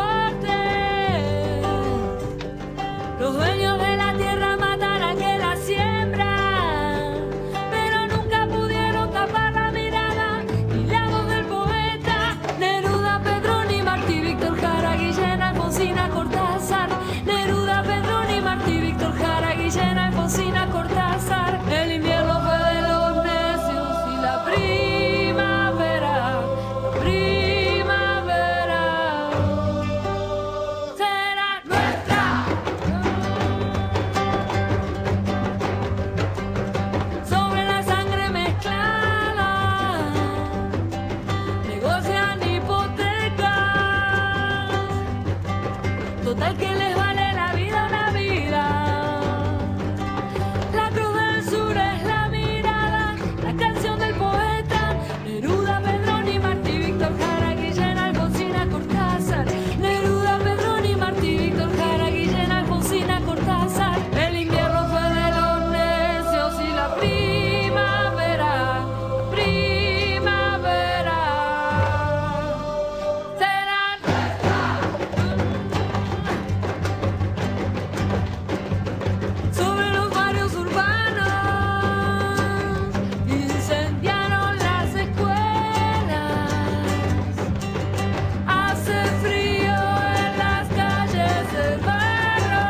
Los dueños de la tierra matarán que la siembra, pero nunca pudieron tapar la mirada ni la voz del poeta. Neruda, Pedroni, Martí, Víctor Jara, Guillén, Alfonsina, Cortázar. Neruda, Pedroni, Martí, Víctor Jara, Guillén, Alfonsina, Cortázar. El invierno fue de los necios y la primavera, la primavera será nuestra. Sobre la sangre mezclada negocian hipotecas, total que les vale la vida una vida. La cruz del sur es la mirada, la canción del poeta. Neruda, Pedroni, Martí, Víctor Jara, Guillén, Alfonsina, Cortázar. Neruda, Pedroni, Martí, Víctor Jara, Guillén, Alfonsina, Cortázar. El invierno fue de los necios y la primavera, primavera será nuestra. Sobre los barrios urbanos incendiaron las escuelas. Hace frío en las calles del barrio,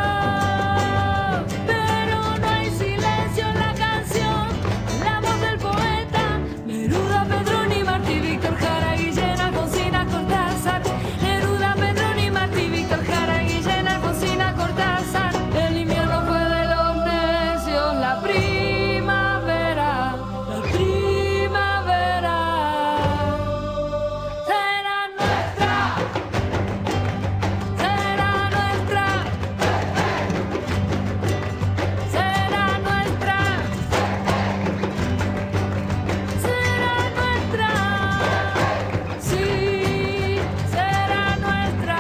pero no hay silencio en la canción, en la voz del poeta. Neruda, Pedroni, Martí, Víctor Jara, Guillén, Alfonsina, Cortázar. Neruda, Pedroni, Martí, Víctor Jara, Guillén, Alfonsina, Cortázar. El invierno fue de los necios, la primavera, la primavera será nuestra, será nuestra, será nuestra, será nuestra, sí, será nuestra,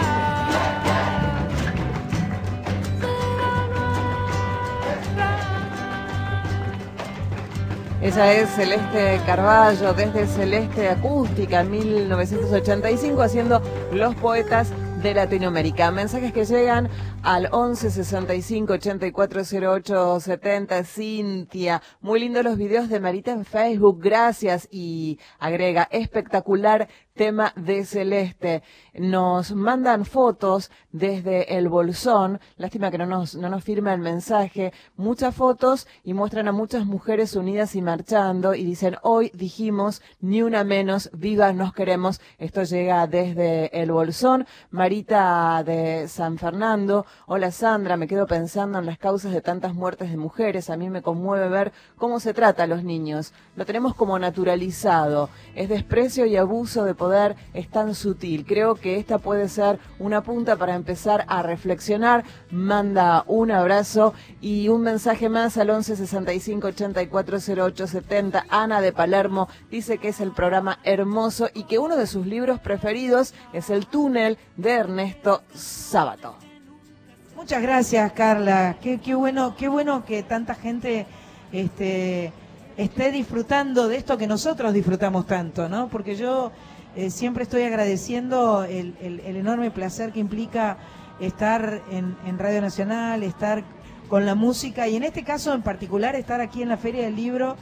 Ella es Celeste Carballo, desde Celeste Acústica en mil novecientos ochenta y cinco, haciendo Los Poetas de Latinoamérica. Mensajes que llegan al once sesenta y cinco ochenta y cuatro cero ocho setenta. Cintia, muy lindos los videos de Marita en Facebook, gracias. Y agrega, espectacular tema de Celeste. Nos mandan fotos desde el Bolsón, lástima que no nos, no nos firma el mensaje, muchas fotos y muestran a muchas mujeres unidas y marchando y dicen, hoy dijimos ni una menos, vivas nos queremos. Esto llega desde el Bolsón. Marita de San Fernando, hola Sandra, me quedo pensando en las causas de tantas muertes de mujeres, a mí me conmueve ver cómo se trata a los niños, lo tenemos como naturalizado, es desprecio y abuso de poder, es tan sutil. Creo que esta puede ser una punta para empezar a reflexionar. Manda un abrazo y un mensaje más al once sesenta y cinco ochenta y cuatro cero ocho setenta. Ana de Palermo dice que es el programa hermoso y que uno de sus libros preferidos es El túnel de Ernesto Sábato. Muchas gracias, Carla. Qué, qué bueno, qué bueno que tanta gente este, esté disfrutando de esto que nosotros disfrutamos tanto, ¿no? Porque yo eh, siempre estoy agradeciendo el, el, el enorme placer que implica estar en, en Radio Nacional, estar con la música y en este caso en particular estar aquí en la Feria del Libro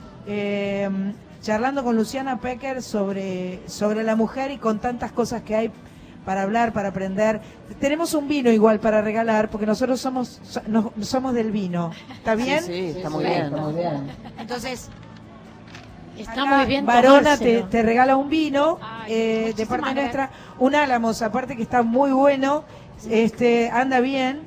eh, charlando con Luciana Pecker sobre, sobre la mujer y con tantas cosas que hay para hablar, para aprender. Tenemos un vino igual para regalar, porque nosotros somos so- no, somos del vino. ¿Está bien? Sí, sí, está muy bien, está muy bien. Entonces, está acá muy bien Varona te, tomárselo. te regala un vino eh, de parte nuestra, un Álamos, aparte que está muy bueno, este anda bien.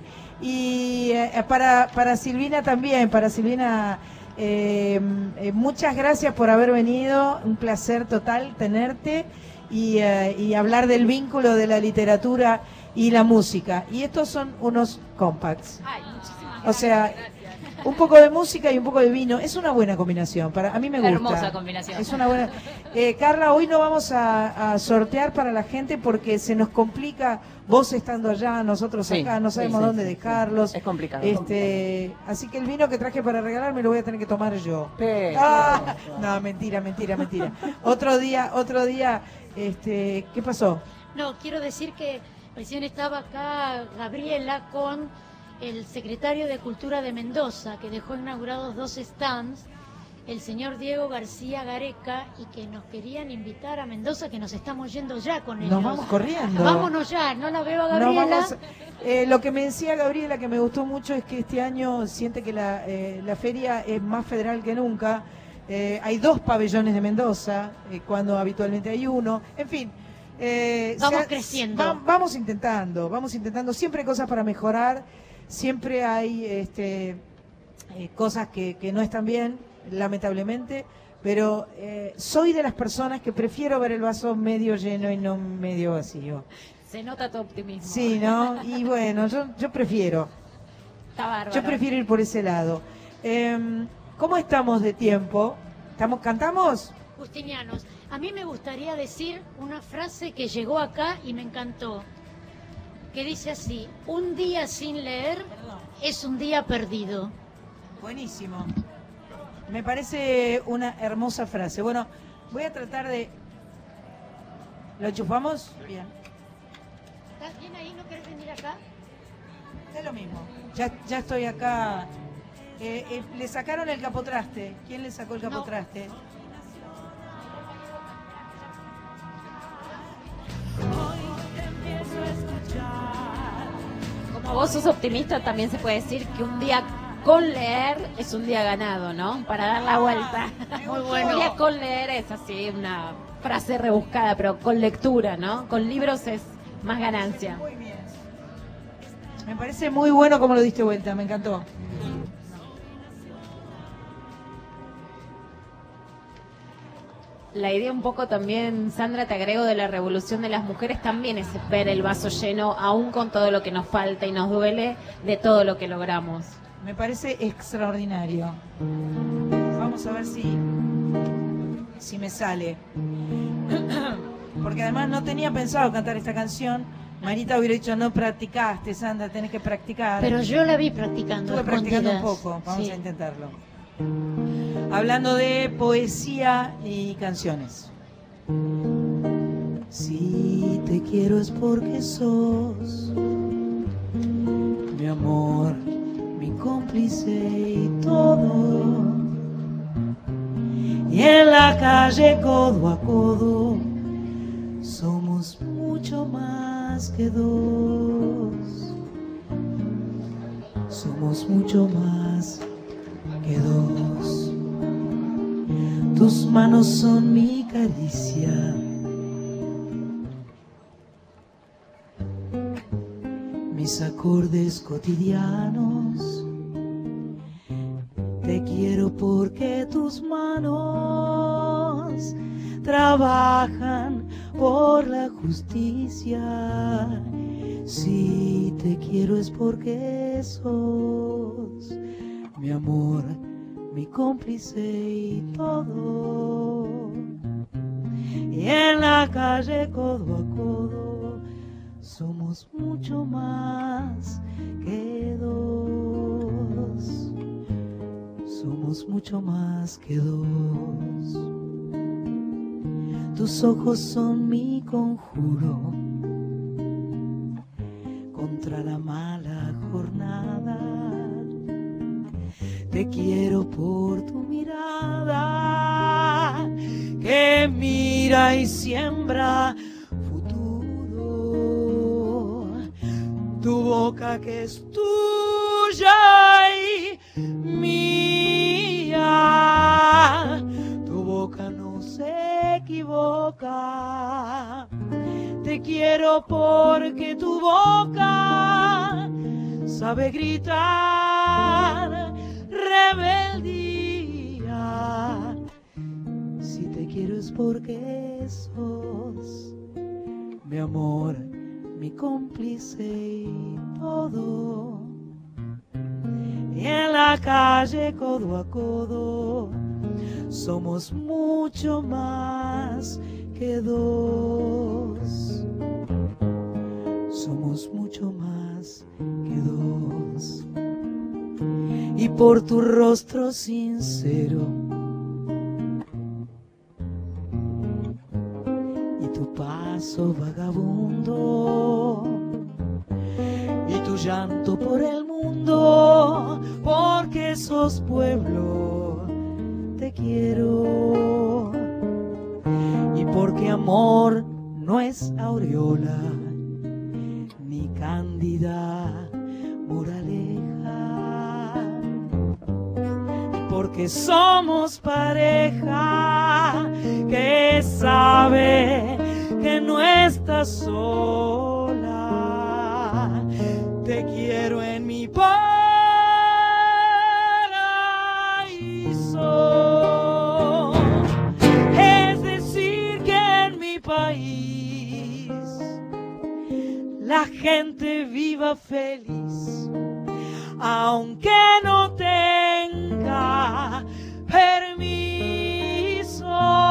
Y eh, para, para Silvina también, para Silvina, eh, eh, muchas gracias por haber venido, un placer total tenerte. Y, eh, y hablar del vínculo de la literatura y la música. Y estos son unos compacts. O sea, un poco de música y un poco de vino. Es una buena combinación. Para, a mí me gusta. Hermosa combinación. Es una buena. Eh, Carla, hoy no vamos a, a sortear para la gente porque se nos complica. Vos estando allá, nosotros Sí, acá, no sí, sabemos sí, dónde sí, dejarlos. sí. Es complicado. Este, así que el vino que traje para regalar me lo voy a tener que tomar yo. Pero- Ah, no, mentira, mentira, mentira. Otro día, otro día. Este, ¿qué pasó? No, quiero decir que recién estaba acá Gabriela con el secretario de Cultura de Mendoza, que dejó inaugurados dos stands, el señor Diego García Gareca, y que nos querían invitar a Mendoza, que nos estamos yendo ya con ellos. Nos vamos corriendo. Vámonos ya, no la veo a No, Gabriela. vamos- eh, lo que me decía Gabriela que me gustó mucho es que este año siente que la, eh, la feria es más federal que nunca. Eh, hay dos pabellones de Mendoza, eh, cuando habitualmente hay uno. En fin. eh, Vamos se ha- creciendo. va- vamos intentando, vamos intentando. Siempre hay cosas para mejorar, siempre hay este, eh, cosas que, que no están bien, lamentablemente. Pero eh, soy de las personas que prefiero ver el vaso medio lleno y no medio vacío. Se nota tu optimismo. Sí, ¿no? Y bueno, yo, yo prefiero. Está bárbaro. Yo prefiero ir por ese lado. Eh, ¿Cómo estamos de tiempo? ¿Estamos, ¿Cantamos? Justinianos, a mí me gustaría decir una frase que llegó acá y me encantó, que dice así: un día sin leer es un día perdido. Buenísimo. Me parece una hermosa frase. Bueno, voy a tratar de... ¿Lo enchufamos? Bien. ¿Estás bien ahí? ¿No querés venir acá? Es lo mismo. Ya, ya estoy acá. Eh, eh, le sacaron el capotraste. ¿Quién le sacó el capotraste? Como vos sos optimista, también se puede decir que un día con leer es un día ganado, ¿no? Para dar la vuelta. Muy bueno. Un día con leer es así, una frase rebuscada, pero con lectura, ¿no? Con libros es más ganancia. Muy bien. Me parece muy bueno como lo diste vuelta, me encantó. La idea un poco también, Sandra, te agrego, de la revolución de las mujeres también es ver el vaso lleno, aún con todo lo que nos falta y nos duele, de todo lo que logramos. Me parece extraordinario. Vamos a ver si, si me sale. Porque además no tenía pensado cantar esta canción. Marita hubiera dicho, no practicaste, Sandra, tenés que practicar. Pero yo la vi practicando. Estuve practicando un escondidas. poco, vamos Sí. a intentarlo. Hablando de poesía y canciones. Si te quiero es porque sos mi amor, mi cómplice y todo. Y en la calle codo a codo mucho más que dos. Somos mucho más que dos. Tus manos son mi caricia. Mis acordes cotidianos. Te quiero porque tus manos trabajan por la justicia. Si te quiero es porque sos mi amor, mi cómplice y todo. Y en la calle codo a codo somos mucho más que dos. Somos mucho más que dos. Tus ojos son mi conjuro contra la mala jornada. Te quiero por tu mirada que mira y siembra futuro. Tu boca que es tuya y mía. Tu boca no se equivoca. Te quiero porque tu boca sabe gritar rebeldía. Si te quiero es porque sos mi amor, mi cómplice y todo. Y en la calle codo a codo somos mucho más que dos. Somos mucho más que dos. Y por tu rostro sincero y tu paso vagabundo y tu llanto por el mundo, porque sos pueblo, te quiero. Y porque amor no es aureola ni cándida moraleja. Y porque somos pareja que sabe que no estás sola. Te quiero en mi paraíso. Es decir que en mi país la gente viva feliz, aunque no tenga permiso.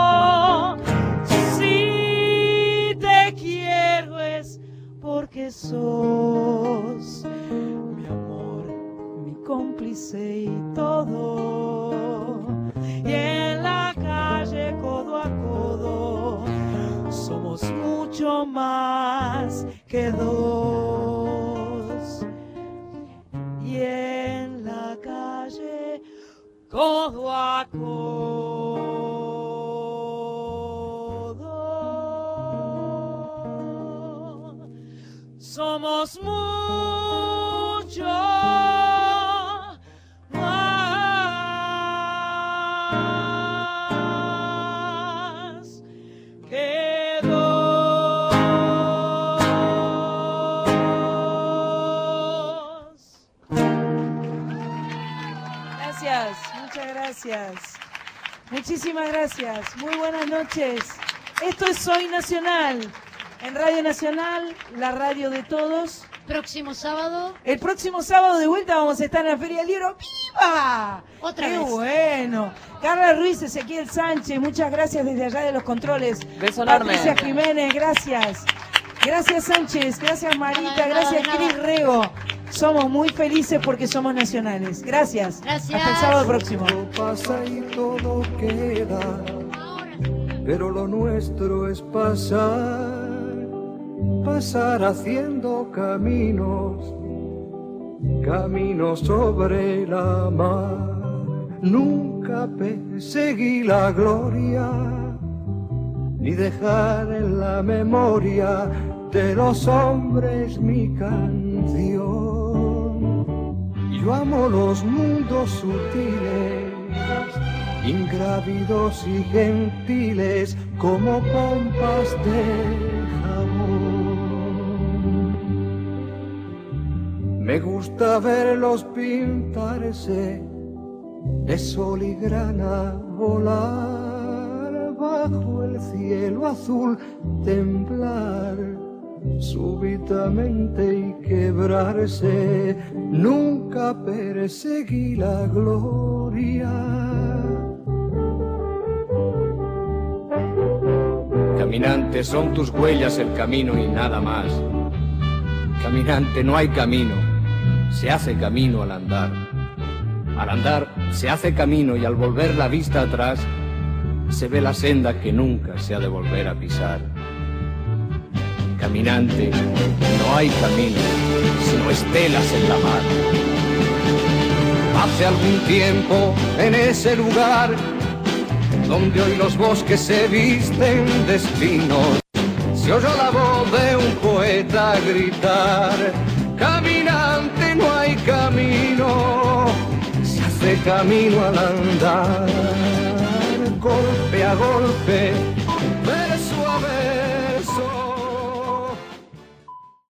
Si te quiero es porque sos mi amor, mi cómplice y todo. Y en la calle codo a codo somos mucho más que dos. Y en la calle codo a codo somos mucho más que dos. Gracias, muchas gracias. Muchísimas gracias. Muy buenas noches. Esto es Soy Nacional, en Radio Nacional, la radio de todos. Próximo sábado. El próximo sábado de vuelta vamos a estar en la Feria del Libro. ¡Viva! Otra ¡Qué vez. bueno! Carla Ruiz, Ezequiel Sánchez, muchas gracias desde allá de los controles. Beso enorme. Patricia Jiménez, gracias. Gracias Sánchez, gracias Marita, gracias Cris Rego. Somos muy felices porque somos nacionales. Gracias. Gracias. Hasta el sábado próximo. Todo pasa y todo queda, pero lo nuestro es pasar, pasar haciendo caminos, caminos sobre la mar. Nunca perseguí la gloria, ni dejar en la memoria de los hombres mi canción. Yo amo los mundos sutiles, ingrávidos y gentiles, como pompas de jabón. Me gusta verlos pintarse de sol y grana, volar bajo el cielo azul, temblar súbitamente y quebrarse. Nunca perseguí la gloria. Caminante, son tus huellas el camino y nada más. Caminante, no hay camino, se hace camino al andar. Al andar se hace camino y al volver la vista atrás se ve la senda que nunca se ha de volver a pisar. Caminante, no hay camino, sino estelas en la mar. Hace algún tiempo en ese lugar donde hoy los bosques se visten de espinos, se oyó la voz de un poeta gritar: caminante, no hay camino, se hace camino al andar. Golpe a golpe, verso a verso,